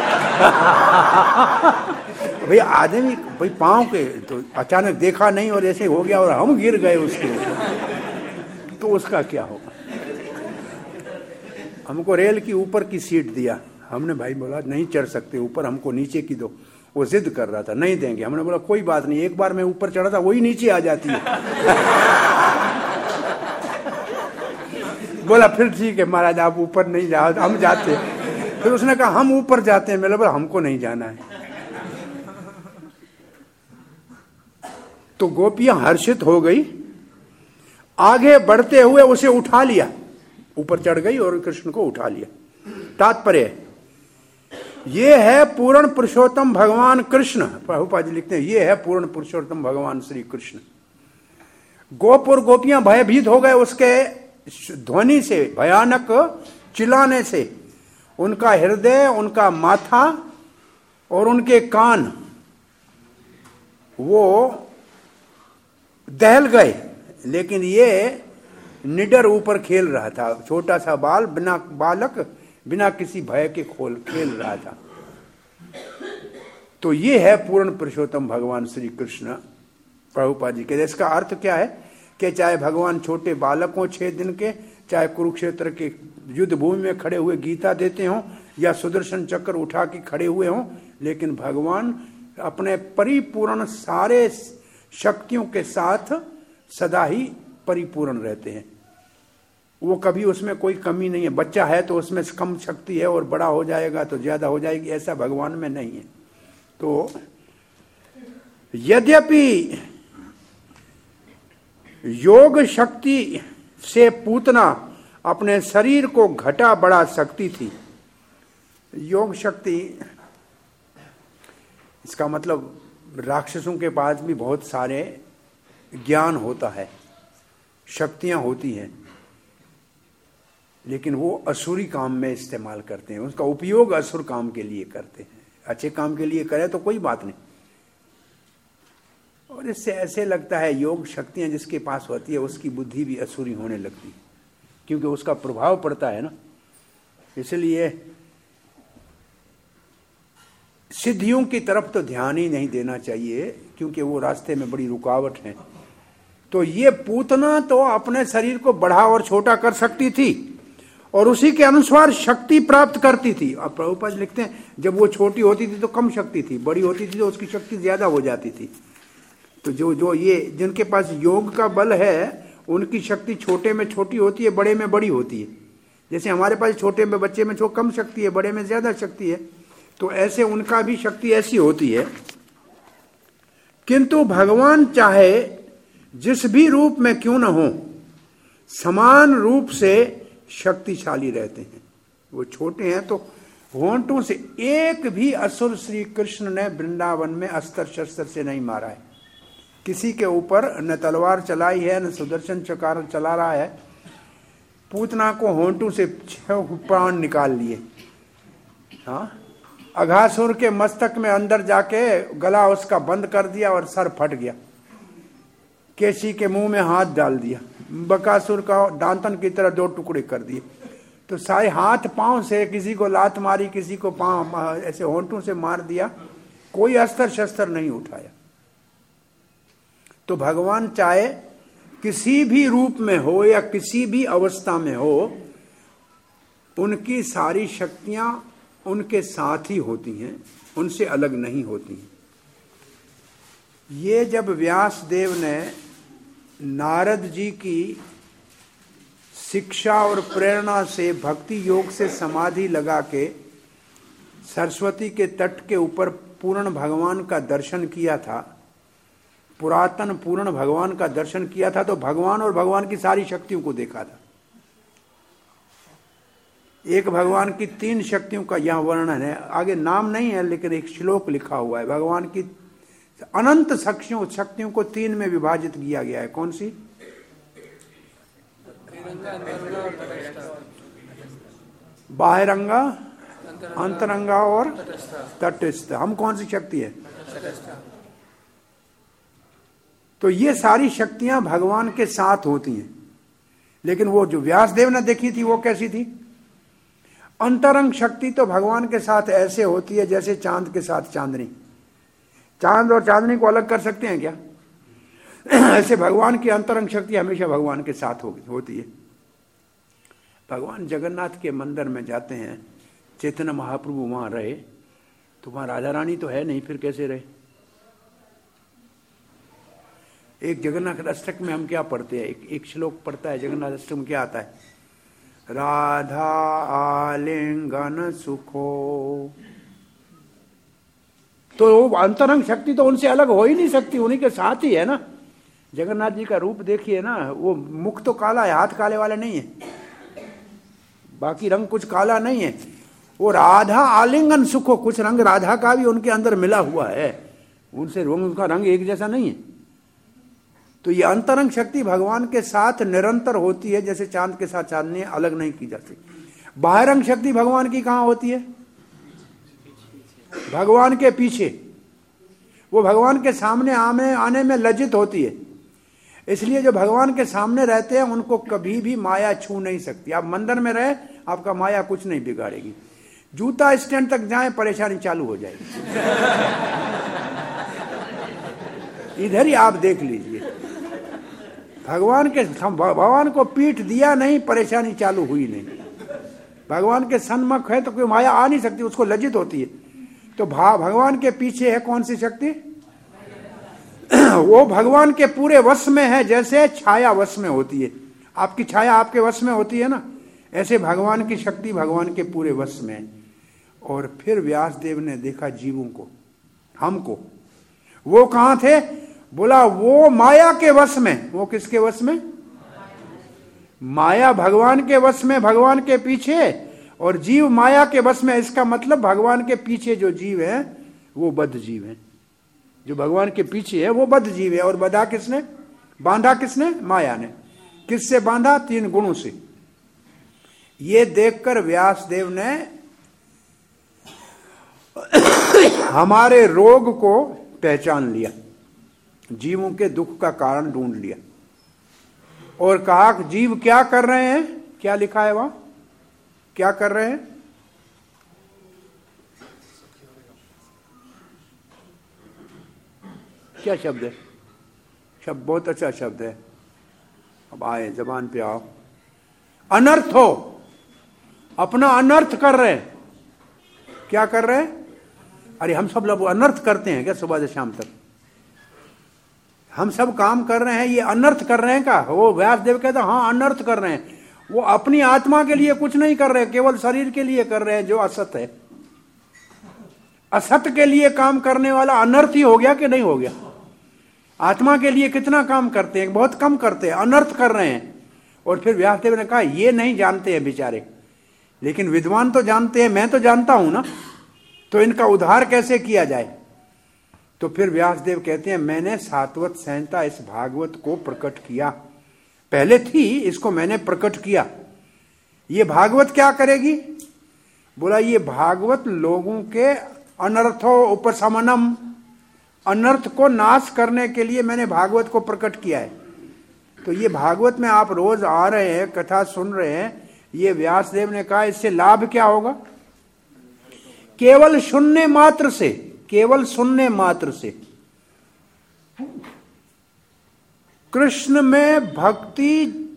भाई आदमी भाई पांव के तो अचानक देखा नहीं और ऐसे हो गया और हम गिर गए उसके ऊपर, तो उसका क्या होगा। हमको रेल की ऊपर की सीट दिया, हमने भाई बोला नहीं चढ़ सकते ऊपर, हमको नीचे की दो। वो जिद कर रहा था नहीं देंगे। हमने बोला कोई बात नहीं, एक बार मैं ऊपर चढ़ा था वही नीचे आ जाती है। बोला फिर ठीक है महाराज आप ऊपर नहीं जाओ, हम जाते। फिर उसने कहा हम ऊपर जाते हैं। मैंने बोला हमको नहीं जाना है। तो गोपियां हर्षित हो गई, आगे बढ़ते हुए उसे उठा लिया, ऊपर चढ़ गई और कृष्ण को उठा लिया। तात्पर्य ये है पूर्ण पुरुषोत्तम भगवान कृष्ण। प्रभुपाद जी लिखते हैं ये है पूर्ण पुरुषोत्तम भगवान श्री कृष्ण। गोप और गोपियां भयभीत हो गए उसके ध्वनि से, भयानक चिल्लाने से। उनका हृदय, उनका माथा और उनके कान वो दहल गए। लेकिन ये निडर ऊपर खेल रहा था, छोटा सा बाल, बिना बालक, बिना किसी भय के खोल खेल रहा था। तो ये है पूर्ण पुरुषोत्तम भगवान श्री कृष्ण। प्रभुपाद जी के इसका अर्थ क्या है कि चाहे भगवान छोटे बालक हों छह दिन के, चाहे कुरुक्षेत्र के युद्ध भूमि में खड़े हुए गीता देते हों या सुदर्शन चक्र उठा के खड़े हुए हों, लेकिन भगवान अपने परिपूर्ण सारे शक्तियों के साथ सदा ही परिपूर्ण रहते हैं। वो कभी उसमें कोई कमी नहीं है। बच्चा है तो उसमें कम शक्ति है और बड़ा हो जाएगा तो ज्यादा हो जाएगी, ऐसा भगवान में नहीं है। तो यद्यपि योग शक्ति से पूतना अपने शरीर को घटा बढ़ा सकती थी। योग शक्ति, इसका मतलब राक्षसों के पास भी बहुत सारे ज्ञान होता है, शक्तियां होती हैं, लेकिन वो असुरी काम में इस्तेमाल करते हैं। उसका उपयोग असुर काम के लिए करते हैं। अच्छे काम के लिए करे तो कोई बात नहीं। और इससे ऐसे लगता है योग शक्तियां जिसके पास होती है उसकी बुद्धि भी असुरी होने लगती है, क्योंकि उसका प्रभाव पड़ता है ना। इसलिए सिद्धियों की तरफ तो ध्यान ही नहीं देना चाहिए, क्योंकि वो रास्ते में बड़ी रुकावट है। तो ये पूतना तो अपने शरीर को बढ़ा और छोटा कर सकती थी और उसी के अनुसार शक्ति प्राप्त करती थी। अब प्रभुपाद लिखते हैं जब वो छोटी होती थी तो कम शक्ति थी, बड़ी होती थी तो उसकी शक्ति ज्यादा हो जाती थी। तो जो जो ये जिनके पास योग का बल है उनकी शक्ति छोटे में छोटी होती है, बड़े में बड़ी होती है। जैसे हमारे पास छोटे में बच्चे में जो कम शक्ति है, बड़े में ज्यादा शक्ति है, तो ऐसे उनका भी शक्ति ऐसी होती है। किंतु भगवान चाहे जिस भी रूप में क्यों न हो, समान रूप से शक्तिशाली रहते हैं। वो छोटे हैं तो होंठों से एक भी असुर श्री कृष्ण ने वृंदावन में अस्त्र शस्त्र से नहीं मारा है। किसी के ऊपर न तलवार चलाई है न सुदर्शन चक्र चला रहा है। पूतना को होंठों से छह प्राण निकाल लिए। हाँ, अघासुर के मस्तक में अंदर जाके गला उसका बंद कर दिया और सर फट गया। केसी के मुंह में हाथ डाल दिया, बकासुर का दांतन की तरह दो टुकड़े कर दिए। तो सारे हाथ पांव से किसी को लात मारी, किसी को पांव ऐसे होंठों से मार दिया, कोई अस्त्र शस्त्र नहीं उठाया। तो भगवान चाहे किसी भी रूप में हो या किसी भी अवस्था में हो, उनकी सारी शक्तियां उनके साथ ही होती हैं, उनसे अलग नहीं होती। ये जब व्यास देव ने नारद जी की शिक्षा और प्रेरणा से भक्ति योग से समाधि लगा के सरस्वती के तट के ऊपर पूर्ण भगवान का दर्शन किया था, पुरातन पूर्ण भगवान का दर्शन किया था, तो भगवान और भगवान की सारी शक्तियों को देखा था। एक भगवान की तीन शक्तियों का यह वर्णन है, आगे नाम नहीं है लेकिन एक श्लोक लिखा हुआ है। भगवान की अनंत शक्तियों शक्तियों को तीन में विभाजित किया गया है। कौन सी? बाहिरंगा, अंतरंगा और तटस्थ। हम कौन सी शक्ति है? तो ये सारी शक्तियां भगवान के साथ होती हैं। लेकिन वो जो व्यासदेव ने देखी थी वो कैसी थी? अंतरंग शक्ति तो भगवान के साथ ऐसे होती है जैसे चांद के साथ चांदनी। चांद और चांदनी को अलग कर सकते हैं क्या? ऐसे भगवान की अंतरंग शक्ति हमेशा भगवान के साथ हो, होती है। भगवान जगन्नाथ के मंदिर में जाते हैं, चैतन्य महाप्रभु वहां रहे, तो वहां राधा रानी तो है नहीं, फिर कैसे रहे? एक जगन्नाथ अष्टक में हम क्या पढ़ते हैं? एक, एक श्लोक पढ़ता है जगन्नाथ अष्टक में, क्या आता है? राधा आलिंगन सुखो। तो अंतरंग शक्ति तो उनसे अलग हो ही नहीं सकती, उन्हीं के साथ ही है ना। जगन्नाथ जी का रूप देखिए ना, वो मुख तो काला है, हाथ काले वाले नहीं है, बाकी रंग कुछ काला नहीं है। वो राधा आलिंगन सुखो, कुछ रंग राधा का भी उनके अंदर मिला हुआ है, उनसे उनका रंग एक जैसा नहीं है। तो ये अंतरंग शक्ति भगवान के साथ निरंतर होती है, जैसे चांद के साथ चांदनी अलग नहीं की जाती। बाहरंग शक्ति भगवान की कहां होती है? भगवान के पीछे। वो भगवान के सामने आने आने में लज्जित होती है, इसलिए जो भगवान के सामने रहते हैं उनको कभी भी माया छू नहीं सकती। आप मंदिर में रहे, आपका माया कुछ नहीं बिगाड़ेगी। जूता स्टैंड तक जाए, परेशानी चालू हो जाएगी। इधर ही आप देख लीजिए, भगवान के भगवान को पीठ दिया नहीं, परेशानी चालू हुई नहीं। भगवान के सन्मुख है तो कोई माया आ नहीं सकती, उसको लज्जित होती है। तो भगवान के पीछे है कौन सी शक्ति? वो भगवान के पूरे वश में है, जैसे छाया वश में होती है। आपकी छाया आपके वश में होती है ना, ऐसे भगवान की शक्ति भगवान के पूरे वश में है। और फिर व्यासदेव ने देखा जीवों को, हमको। वो कहां थे? बोला वो माया के वश में। वो किसके वश में? माया भगवान के वश में, भगवान के पीछे, और जीव माया के वश में। इसका मतलब भगवान के पीछे जो जीव है वो बद्ध जीव है। जो भगवान के पीछे है वो बद्ध जीव है। और बधा किसने? बांधा किसने? माया ने। किससे बांधा? तीन गुणों से। ये देखकर व्यासदेव ने हमारे रोग को पहचान लिया, जीवों के दुख का कारण ढूंढ लिया और कहा जीव क्या कर रहे हैं? क्या लिखा है वहां? क्या कर रहे हैं? क्या शब्द है? शब्द बहुत अच्छा शब्द है। अब आए जबान पे आओ। अनर्थ हो, अपना अनर्थ कर रहे हैं। क्या कर रहे हैं? अरे हम सब लोग अनर्थ करते हैं क्या सुबह से शाम तक? हम सब काम कर रहे हैं, ये अनर्थ कर रहे हैं का? वो व्यासदेव कहते हैं हाँ अनर्थ कर रहे हैं। वो अपनी आत्मा के लिए कुछ नहीं कर रहे, केवल शरीर के लिए कर रहे हैं जो असत है। असत के लिए काम करने वाला अनर्थ ही हो गया कि नहीं हो गया? आत्मा के लिए कितना काम करते हैं? बहुत कम करते हैं, अनर्थ कर रहे हैं। और फिर व्यासदेव ने कहा ये नहीं जानते हैं बेचारे, लेकिन विद्वान तो जानते हैं, मैं तो जानता हूं ना, तो इनका उद्धार कैसे किया जाए? तो फिर व्यासदेव कहते हैं मैंने सातवत संहिता इस भागवत को प्रकट किया। पहले थी, इसको मैंने प्रकट किया। ये भागवत क्या करेगी? बोला ये भागवत लोगों के अनर्थो उपशमनम, अनर्थ को नाश करने के लिए मैंने भागवत को प्रकट किया है। तो ये भागवत में आप रोज आ रहे हैं, कथा सुन रहे हैं, ये व्यासदेव ने कहा इससे लाभ क्या होगा? केवल सुनने मात्र से, केवल सुनने मात्र से कृष्ण में भक्ति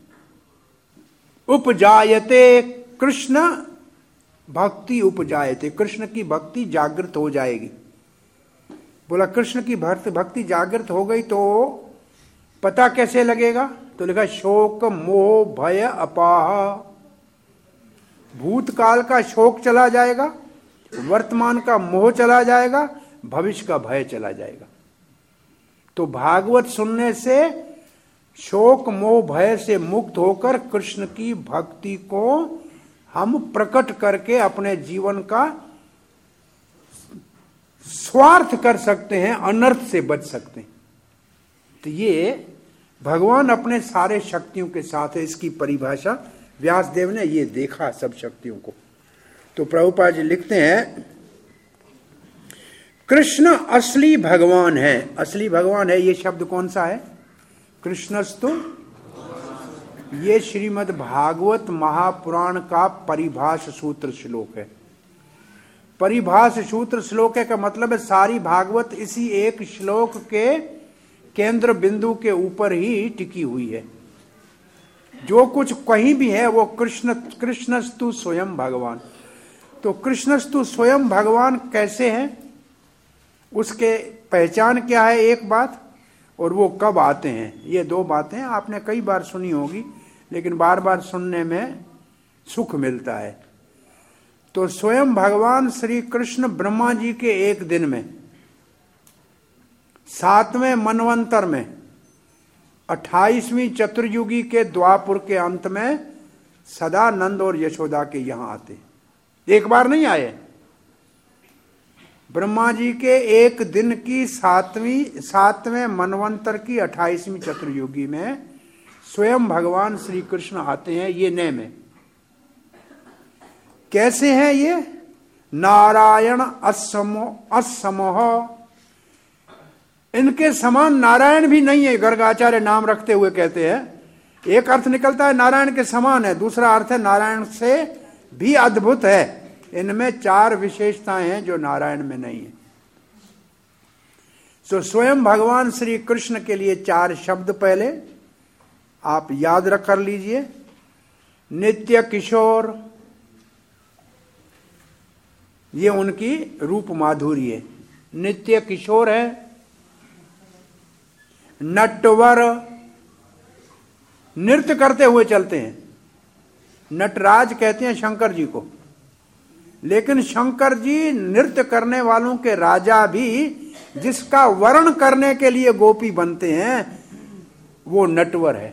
उपजायते, कृष्ण भक्ति उपजायते, कृष्ण की भक्ति जागृत हो जाएगी। बोला कृष्ण की भक्ति जागृत हो गई तो पता कैसे लगेगा? तो लिखा शोक मोह भय अपाह, भूतकाल का शोक चला जाएगा, वर्तमान का मोह चला जाएगा, भविष्य का भय चला जाएगा। तो भागवत सुनने से शोक मोह भय से मुक्त होकर कृष्ण की भक्ति को हम प्रकट करके अपने जीवन का स्वार्थ कर सकते हैं, अनर्थ से बच सकते हैं। तो ये भगवान अपने सारे शक्तियों के साथ है, इसकी परिभाषा व्यासदेव ने ये देखा सब शक्तियों को। तो प्रभुपाद जी लिखते हैं कृष्ण असली भगवान है। असली भगवान है, ये शब्द कौन सा है? कृष्णस्तु। ये श्रीमद् भागवत महापुराण का परिभाष सूत्र श्लोक है। परिभाष सूत्र श्लोक है का मतलब है सारी भागवत इसी एक श्लोक के केंद्र बिंदु के ऊपर ही टिकी हुई है। जो कुछ कहीं भी है वो कृष्ण, कृष्णस्तु स्वयं भगवान। तो कृष्णस्तु स्वयं भगवान कैसे है, उसके पहचान क्या है एक बात, और वो कब आते हैं, ये दो बातें आपने कई बार सुनी होगी, लेकिन बार बार सुनने में सुख मिलता है। तो स्वयं भगवान श्री कृष्ण ब्रह्मा जी के एक दिन में, सातवें मनवंतर में, अट्ठाईसवीं चतुर्युगी के द्वापुर के अंत में सदा नंद और यशोदा के यहां आते। एक बार नहीं आए, ब्रह्मा जी के एक दिन की सातवीं सातवें मनवंतर की अट्ठाईसवीं चतुर्युगी में स्वयं भगवान श्री कृष्ण आते हैं ये नए में। कैसे हैं ये? नारायण असमो असमोह, इनके समान नारायण भी नहीं है। गर्गाचार्य नाम रखते हुए कहते हैं, एक अर्थ निकलता है नारायण के समान है, दूसरा अर्थ है नारायण से भी अद्भुत है। इनमें चार विशेषताएं हैं जो नारायण में नहीं है। तो स्वयं भगवान श्री कृष्ण के लिए चार शब्द पहले आप याद रख कर लीजिए। नित्य किशोर, ये उनकी रूप माधुरी है, नित्य किशोर है। नटवर, नृत्य करते हुए चलते हैं, नटराज कहते हैं शंकर जी को, लेकिन शंकर जी नृत्य करने वालों के राजा भी जिसका वर्ण करने के लिए गोपी बनते हैं वो नटवर है।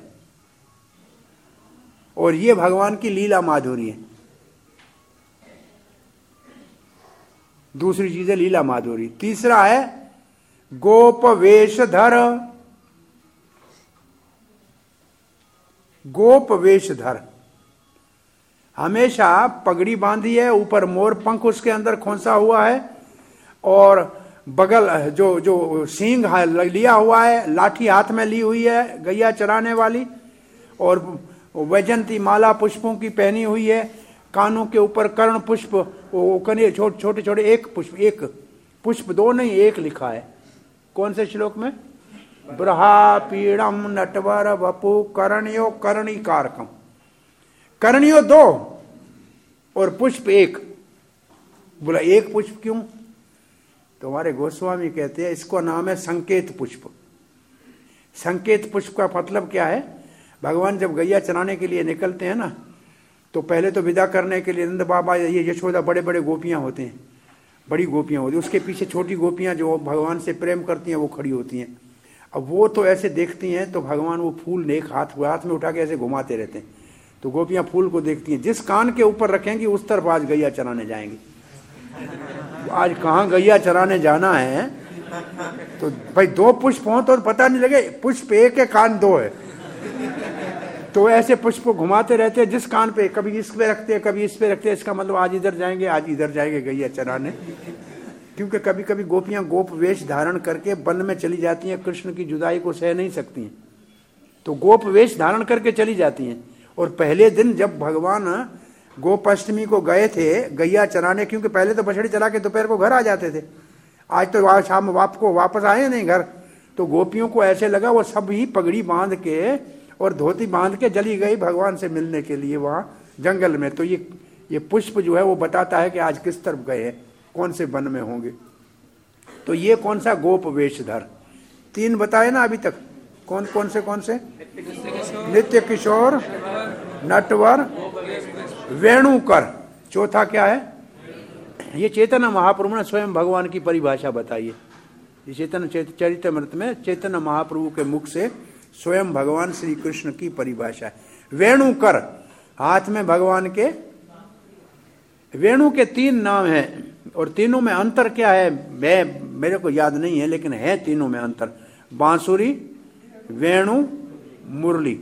और ये भगवान की लीला माधुरी है। दूसरी चीज है लीला माधुरी। तीसरा है गोप वेशधर, गोप वेशधर, हमेशा पगड़ी बांधी है, ऊपर मोर पंख उसके अंदर खोसा हुआ है, और बगल जो जो सींग लिया हुआ है, लाठी हाथ में ली हुई है गैया चराने वाली, और वैजंती माला पुष्पों की पहनी हुई है, कानों के ऊपर कर्ण पुष्प, वो कने छोटे छोटे छोटे एक पुष्प, एक पुष्प दो नहीं एक लिखा है, कौन से श्लोक में? ब्रहा पीड़म नटवर वपु करणियो करणी कारकम। करणियो दो और पुष्प एक। बोला एक पुष्प क्यों? तो हमारे गोस्वामी कहते हैं इसको नाम है संकेत पुष्प। संकेत पुष्प का मतलब क्या है? भगवान जब गैया चराने के लिए निकलते हैं ना, तो पहले तो विदा करने के लिए नंद बाबा, ये यशोदा, बड़े बड़े गोपियां होते हैं, बड़ी गोपियां होती हैं, उसके पीछे छोटी गोपियां जो भगवान से प्रेम करती हैं वो खड़ी होती हैं। अब वो तो ऐसे देखती हैं तो भगवान वो फूल एक हाथ हाथ में उठा के ऐसे घुमाते रहते हैं, तो गोपियां फूल को देखती हैं, जिस कान के ऊपर रखेंगी उस तरफ आज गैया चराने जाएंगी। आज कहाँ गैया चराने जाना है? तो भाई दो पुष्प हो तो पता नहीं लगे, पुष्प एक है कान दो है, तो ऐसे पुष्प को घुमाते रहते हैं जिस कान पे, कभी इस पे रखते हैं कभी इस पे रखते हैं। इसका मतलब आज इधर जाएंगे आज इधर जाएंगे गैया चराने। क्योंकि कभी कभी गोपियां गोप वेश धारण करके वन में चली जाती हैं, कृष्ण की जुदाई को सह नहीं सकती हैं, तो गोप वेश धारण करके चली जाती हैं। और पहले दिन जब भगवान गोपाष्टमी को गए थे गैया चराने, क्योंकि पहले तो बछड़ी चला के दोपहर को घर आ जाते थे, आज तो आज शाम वाप को वापस आए नहीं घर, तो गोपियों को ऐसे लगा वो सब ही पगड़ी बांध के और धोती बांध के जली गई भगवान से मिलने के लिए वहां जंगल में। तो ये ये पुष्प जो है वो बताता है कि आज किस तरफ गए हैं, कौन से वन में होंगे। तो ये कौन सा गोप वेशधर, तीन बताए ना अभी तक, कौन कौन से कौन से? नित्य किशोर, नटवर, वेणुकर। चौथा क्या है? ये चैतन्य महाप्रभु ने स्वयं भगवान की परिभाषा बताई है। ये चैतन्य चरितमृत में चैतन्य महाप्रभु के मुख से स्वयं भगवान श्री कृष्ण की परिभाषा है। वेणुकर, हाथ में भगवान के वेणु के तीन नाम हैं, और तीनों में अंतर क्या है मैं मेरे को याद नहीं है, लेकिन है तीनों में अंतर। बांसुरी, वेणु, मुरली।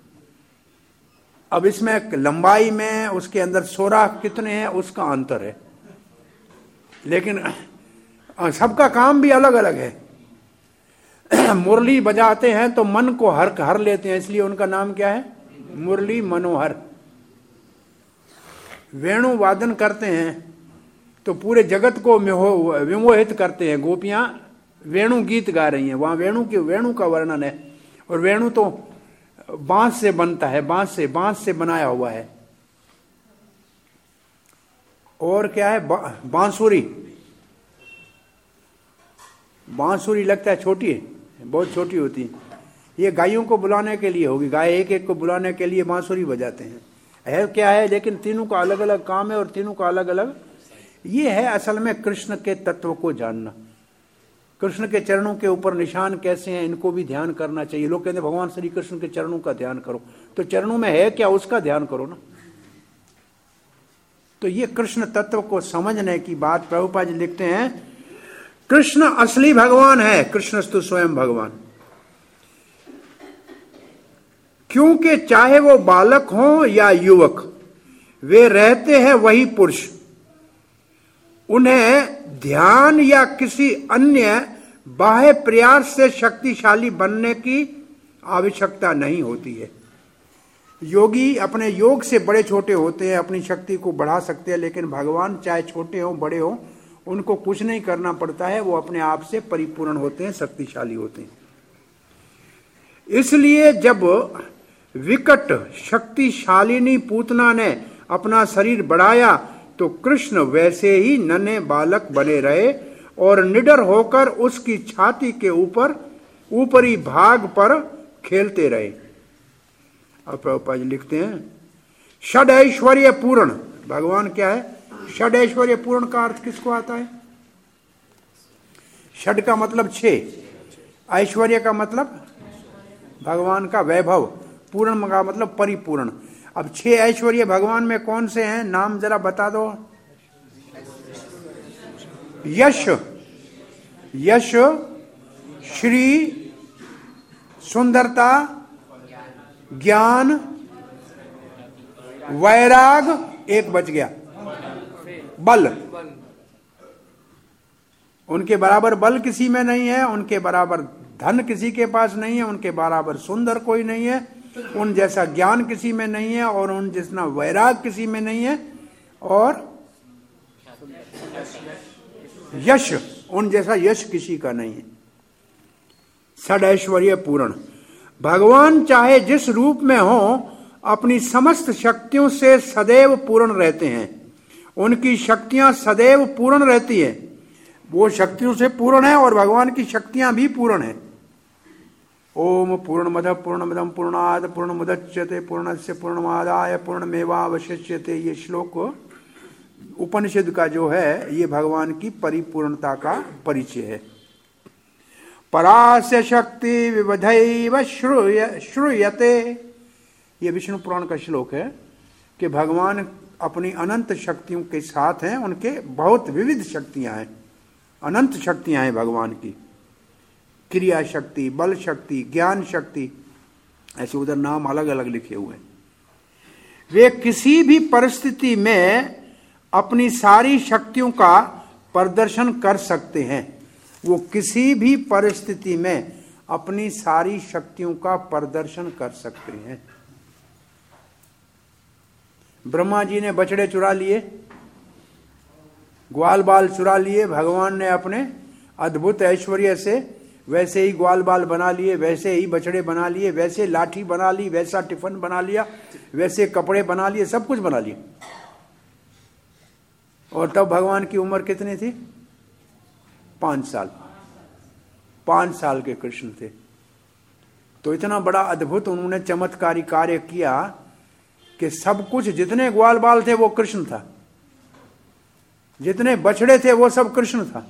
अब इसमें लंबाई में उसके अंदर सोरा कितने हैं उसका अंतर है, लेकिन सबका काम भी अलग अलग है। मुरली बजाते हैं तो मन को हर हर लेते हैं, इसलिए उनका नाम क्या है? मुरली मनोहर। वेणु वादन करते हैं तो पूरे जगत को विमोहित करते हैं। गोपियां वेणु गीत गा रही हैं, वहां वेणु के वेणु का वर्णन है। और वेणु तो बांस से बनता है, बांस से बांस से बनाया हुआ है। और क्या है? बा, बांसुरी। बांसुरी लगता है छोटी है, बहुत छोटी होती है। ये गायों को बुलाने के लिए होगी, गाय एक एक को बुलाने के लिए बांसुरी बजाते हैं। है क्या है? लेकिन तीनों का अलग अलग काम है और तीनों का अलग अलग। ये है असल में कृष्ण के तत्व को जानना, कृष्ण के चरणों के ऊपर निशान कैसे हैं इनको भी ध्यान करना चाहिए। लोग कहते हैं भगवान श्री कृष्ण के चरणों का ध्यान करो, तो चरणों में है क्या उसका ध्यान करो ना। तो ये कृष्ण तत्व को समझने की बात प्रभुपाद जी लिखते हैं। कृष्ण असली भगवान है, कृष्णस्तु स्वयं भगवान। क्योंकि चाहे वो बालक हो या युवक, वे रहते हैं वही पुरुष। उन्हें ध्यान या किसी अन्य बाह्य प्रयास से शक्तिशाली बनने की आवश्यकता नहीं होती है। योगी अपने योग से बड़े छोटे होते हैं, अपनी शक्ति को बढ़ा सकते हैं, लेकिन भगवान चाहे छोटे हो बड़े हो उनको कुछ नहीं करना पड़ता है, वो अपने आप से परिपूर्ण होते हैं, शक्तिशाली होते हैं। इसलिए जब विकट शक्तिशालिनी पूतना ने अपना शरीर बढ़ाया तो कृष्ण वैसे ही नन्हे बालक बने रहे और निडर होकर उसकी छाती के ऊपर ऊपरी भाग पर खेलते रहे। अब प्रभुपाद जी लिखते हैं षड ऐश्वर्य पूर्ण भगवान क्या है? षड ऐश्वर्य पूर्ण का अर्थ किसको आता है? षड का मतलब छह, ऐश्वर्य का मतलब भगवान का वैभव, पूर्ण का मतलब परिपूर्ण। अब छह ऐश्वर्य भगवान में कौन से हैं? नाम जरा बता दो। यश, यश, श्री, सुंदरता, ज्ञान, वैराग, एक बच गया बल। उनके बराबर बल किसी में नहीं है, उनके बराबर धन किसी के पास नहीं है, उनके बराबर सुंदर कोई नहीं है, उन जैसा ज्ञान किसी में नहीं है, और उन जितना वैराग किसी में नहीं है, और यश, उन जैसा यश किसी का नहीं है। षडैश्वर्य पूर्ण। भगवान चाहे जिस रूप में हो अपनी समस्त शक्तियों से सदैव पूर्ण रहते हैं। उनकी शक्तियां सदैव पूर्ण रहती है। वो शक्तियों से पूर्ण है और भगवान की शक्तियां भी पूर्ण है। ओम पूर्णमद पूर्णमदम पूर्णाद पूर्णमुदच्यते पूर्णस्य पूर्णमादाय पूर्णमेवावशिष्यते। ये श्लोक उपनिषद का जो है ये भगवान की परिपूर्णता का परिचय है। परास्य शक्ति विविधैव श्रूय श्रूयते। ये विष्णु पुराण का श्लोक है कि भगवान अपनी अनंत शक्तियों के साथ हैं। उनके बहुत विविध शक्तियां हैं, अनंत शक्तियां हैं भगवान की। क्रिया शक्ति, बल शक्ति, ज्ञान शक्ति, ऐसे उधर नाम अलग अलग लिखे हुए हैं। वे किसी भी परिस्थिति में अपनी सारी शक्तियों का प्रदर्शन कर सकते हैं। वो किसी भी परिस्थिति में अपनी सारी शक्तियों का प्रदर्शन कर सकते हैं। ब्रह्मा जी ने बछड़े चुरा लिए, ग्वाल बाल चुरा लिए, भगवान ने अपने अद्भुत ऐश्वर्य से वैसे ही ग्वाल बाल बना लिए, वैसे ही बछड़े बना लिए, वैसे लाठी बना ली, वैसा टिफिन बना लिया, वैसे कपड़े बना लिए, सब कुछ बना लिए। और तब भगवान की उम्र कितनी थी? पांच साल। पांच साल के कृष्ण थे। तो इतना बड़ा अद्भुत उन्होंने चमत्कारी कार्य किया कि सब कुछ, जितने ग्वाल बाल थे वो कृष्ण था, जितने बछड़े थे वो सब कृष्ण था,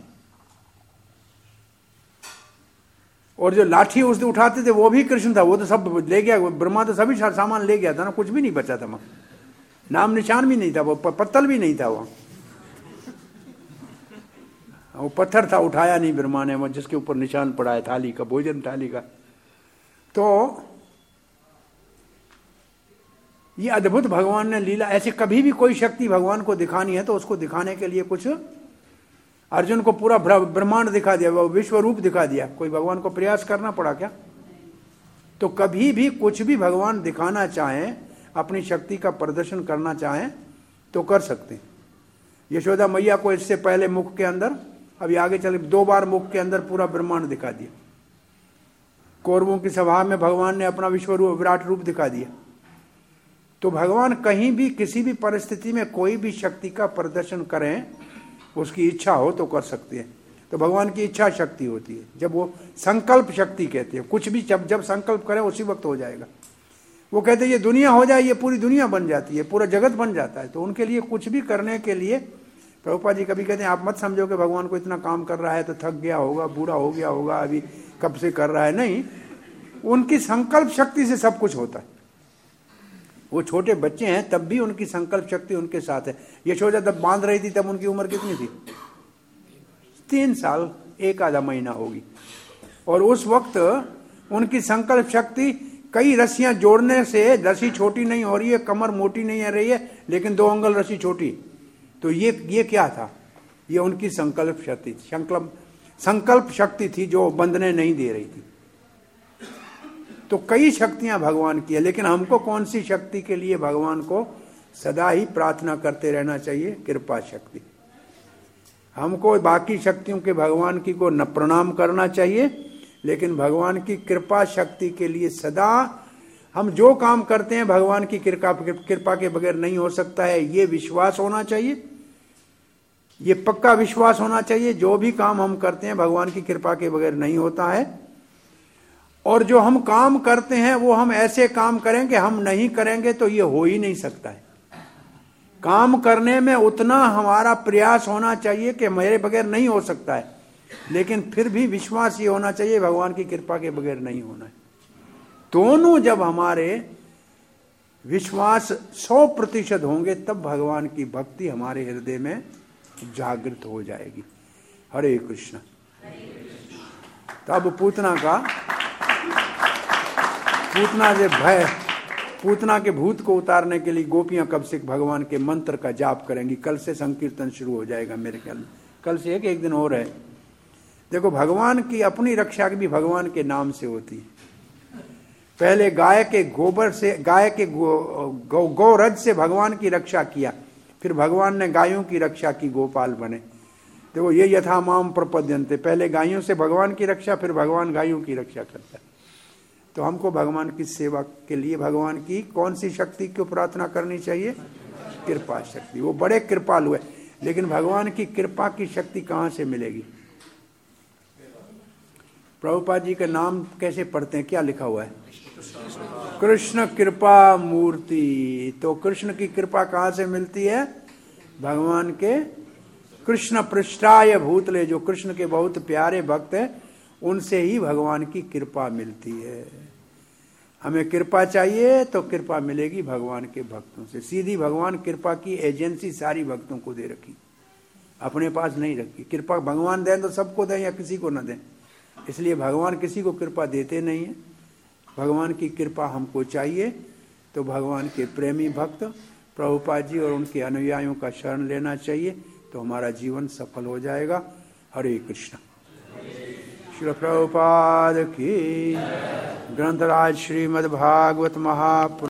और जो लाठी उसने उठाते थे वो भी कृष्ण था। वो तो सब ले गया, ब्रह्मा तो सभी सामान ले गया था ना, कुछ भी नहीं बचा था वहां, नाम निशान भी नहीं था, वो पत्तल भी नहीं था वहां। वो पत्थर था, उठाया नहीं ब्रह्मा ने, वो जिसके ऊपर निशान पड़ा है थाली का, भोजन थाली का। तो ये अद्भुत भगवान ने लीला। ऐसे कभी भी कोई शक्ति भगवान को दिखानी है तो उसको दिखाने के लिए कुछ, अर्जुन को पूरा ब्रह्मांड दिखा दिया, वो विश्व रूप दिखा दिया, कोई भगवान को प्रयास करना पड़ा क्या? तो कभी भी कुछ भी भगवान दिखाना चाहें, अपनी शक्ति का प्रदर्शन करना चाहें तो कर सकते हैं। यशोदा मैया को इससे पहले मुख के अंदर, अभी आगे चले, दो बार मुख के अंदर पूरा ब्रह्मांड दिखा दिया। कौरवों की सभा में भगवान ने अपना विश्व रूप, विराट रूप दिखा दिया। तो भगवान कहीं भी किसी भी परिस्थिति में कोई भी शक्ति का प्रदर्शन करें, उसकी इच्छा हो तो कर सकते हैं। तो भगवान की इच्छा शक्ति होती है, जब वो संकल्प शक्ति कहते हैं। कुछ भी जब जब संकल्प करें उसी वक्त हो जाएगा। वो कहते हैं ये दुनिया हो जाए, ये पूरी दुनिया बन जाती है, पूरा जगत बन जाता है। तो उनके लिए कुछ भी करने के लिए, प्रभुपाद जी कभी कहते हैं आप मत समझो कि भगवान को इतना काम कर रहा है तो थक गया होगा, बूढ़ा हो गया होगा, अभी कब से कर रहा है। नहीं, उनकी संकल्प शक्ति से सब कुछ होता है। वो छोटे बच्चे हैं तब भी उनकी संकल्प शक्ति उनके साथ है। यशोदा जब बांध रही थी तब उनकी उम्र कितनी थी? तीन साल एक आधा महीना होगी। और उस वक्त उनकी संकल्प शक्ति, कई रस्सियां जोड़ने से रस्सी छोटी नहीं हो रही है, कमर मोटी नहीं आ रही है, लेकिन दो अंगल रस्सी छोटी। तो ये ये क्या था? ये उनकी संकल्प शक्ति थी, संकल्प संकल्प शक्ति थी जो बंधने नहीं दे रही थी। तो कई शक्तियां भगवान की है, लेकिन हमको कौन सी शक्ति के लिए भगवान को सदा ही प्रार्थना करते रहना चाहिए? कृपा शक्ति। हमको बाकी शक्तियों के भगवान की को न प्रणाम करना चाहिए, लेकिन भगवान की कृपा शक्ति के लिए सदा हम जो काम करते हैं भगवान की कृपा कृपा के बगैर नहीं हो सकता है, ये विश्वास होना चाहिए, ये पक्का विश्वास होना चाहिए। जो भी काम हम करते हैं भगवान की कृपा के बगैर नहीं होता है। और जो हम काम करते हैं वो हम ऐसे काम करें कि हम नहीं करेंगे तो ये हो ही नहीं सकता है। काम करने में उतना हमारा प्रयास होना चाहिए कि मेरे बगैर नहीं हो सकता है, लेकिन फिर भी विश्वास ये होना चाहिए भगवान की कृपा के बगैर नहीं होना है। दोनों जब हमारे विश्वास सौ प्रतिशत होंगे तब भगवान की भक्ति हमारे हृदय में जागृत हो जाएगी। हरे कृष्ण। तब पूतना का पूतना से भय पूतना के भूत को उतारने के लिए गोपियां कब से भगवान के मंत्र का जाप करेंगी। कल से संकीर्तन शुरू हो जाएगा मेरे ख्याल में, कल से एक एक दिन हो रहे। देखो भगवान की अपनी रक्षा भी भगवान के नाम से होती है। पहले गाय के गोबर से, गाय के गो, गौ, गौरज से भगवान की रक्षा किया, फिर भगवान ने गायों की रक्षा की, गोपाल बने। देखो ये यथा माम प्रपद्यन्ते, पहले गायों से भगवान की रक्षा, फिर भगवान गायों की रक्षा करता है। तो हमको भगवान की सेवा के लिए भगवान की कौन सी शक्ति को प्रार्थना करनी चाहिए? कृपा शक्ति। वो बड़े कृपालु है, लेकिन भगवान की कृपा की शक्ति कहाँ से मिलेगी? प्रभुपाद जी का नाम कैसे पढ़ते हैं, क्या लिखा हुआ है? कृष्ण कृपा मूर्ति। तो कृष्ण की कृपा कहाँ से मिलती है? भगवान के कृष्ण पृष्ठाय भूतले, जो कृष्ण के बहुत प्यारे भक्त हैं, उनसे ही भगवान की कृपा मिलती है। हमें कृपा चाहिए तो कृपा मिलेगी भगवान के भक्तों से। सीधी भगवान कृपा की एजेंसी सारी भक्तों को दे रखी, अपने पास नहीं रखी। कृपा भगवान दें तो सबको दें या किसी को न दें, इसलिए भगवान किसी को कृपा देते नहीं है। भगवान की कृपा हमको चाहिए तो भगवान के प्रेमी भक्त प्रभुपाद जी और उनके अनुयायियों का शरण लेना चाहिए, तो हमारा जीवन सफल हो जाएगा। हरे कृष्ण। श्री प्रभुपाद की। ग्रंथराज श्रीमद् भागवत महापुराण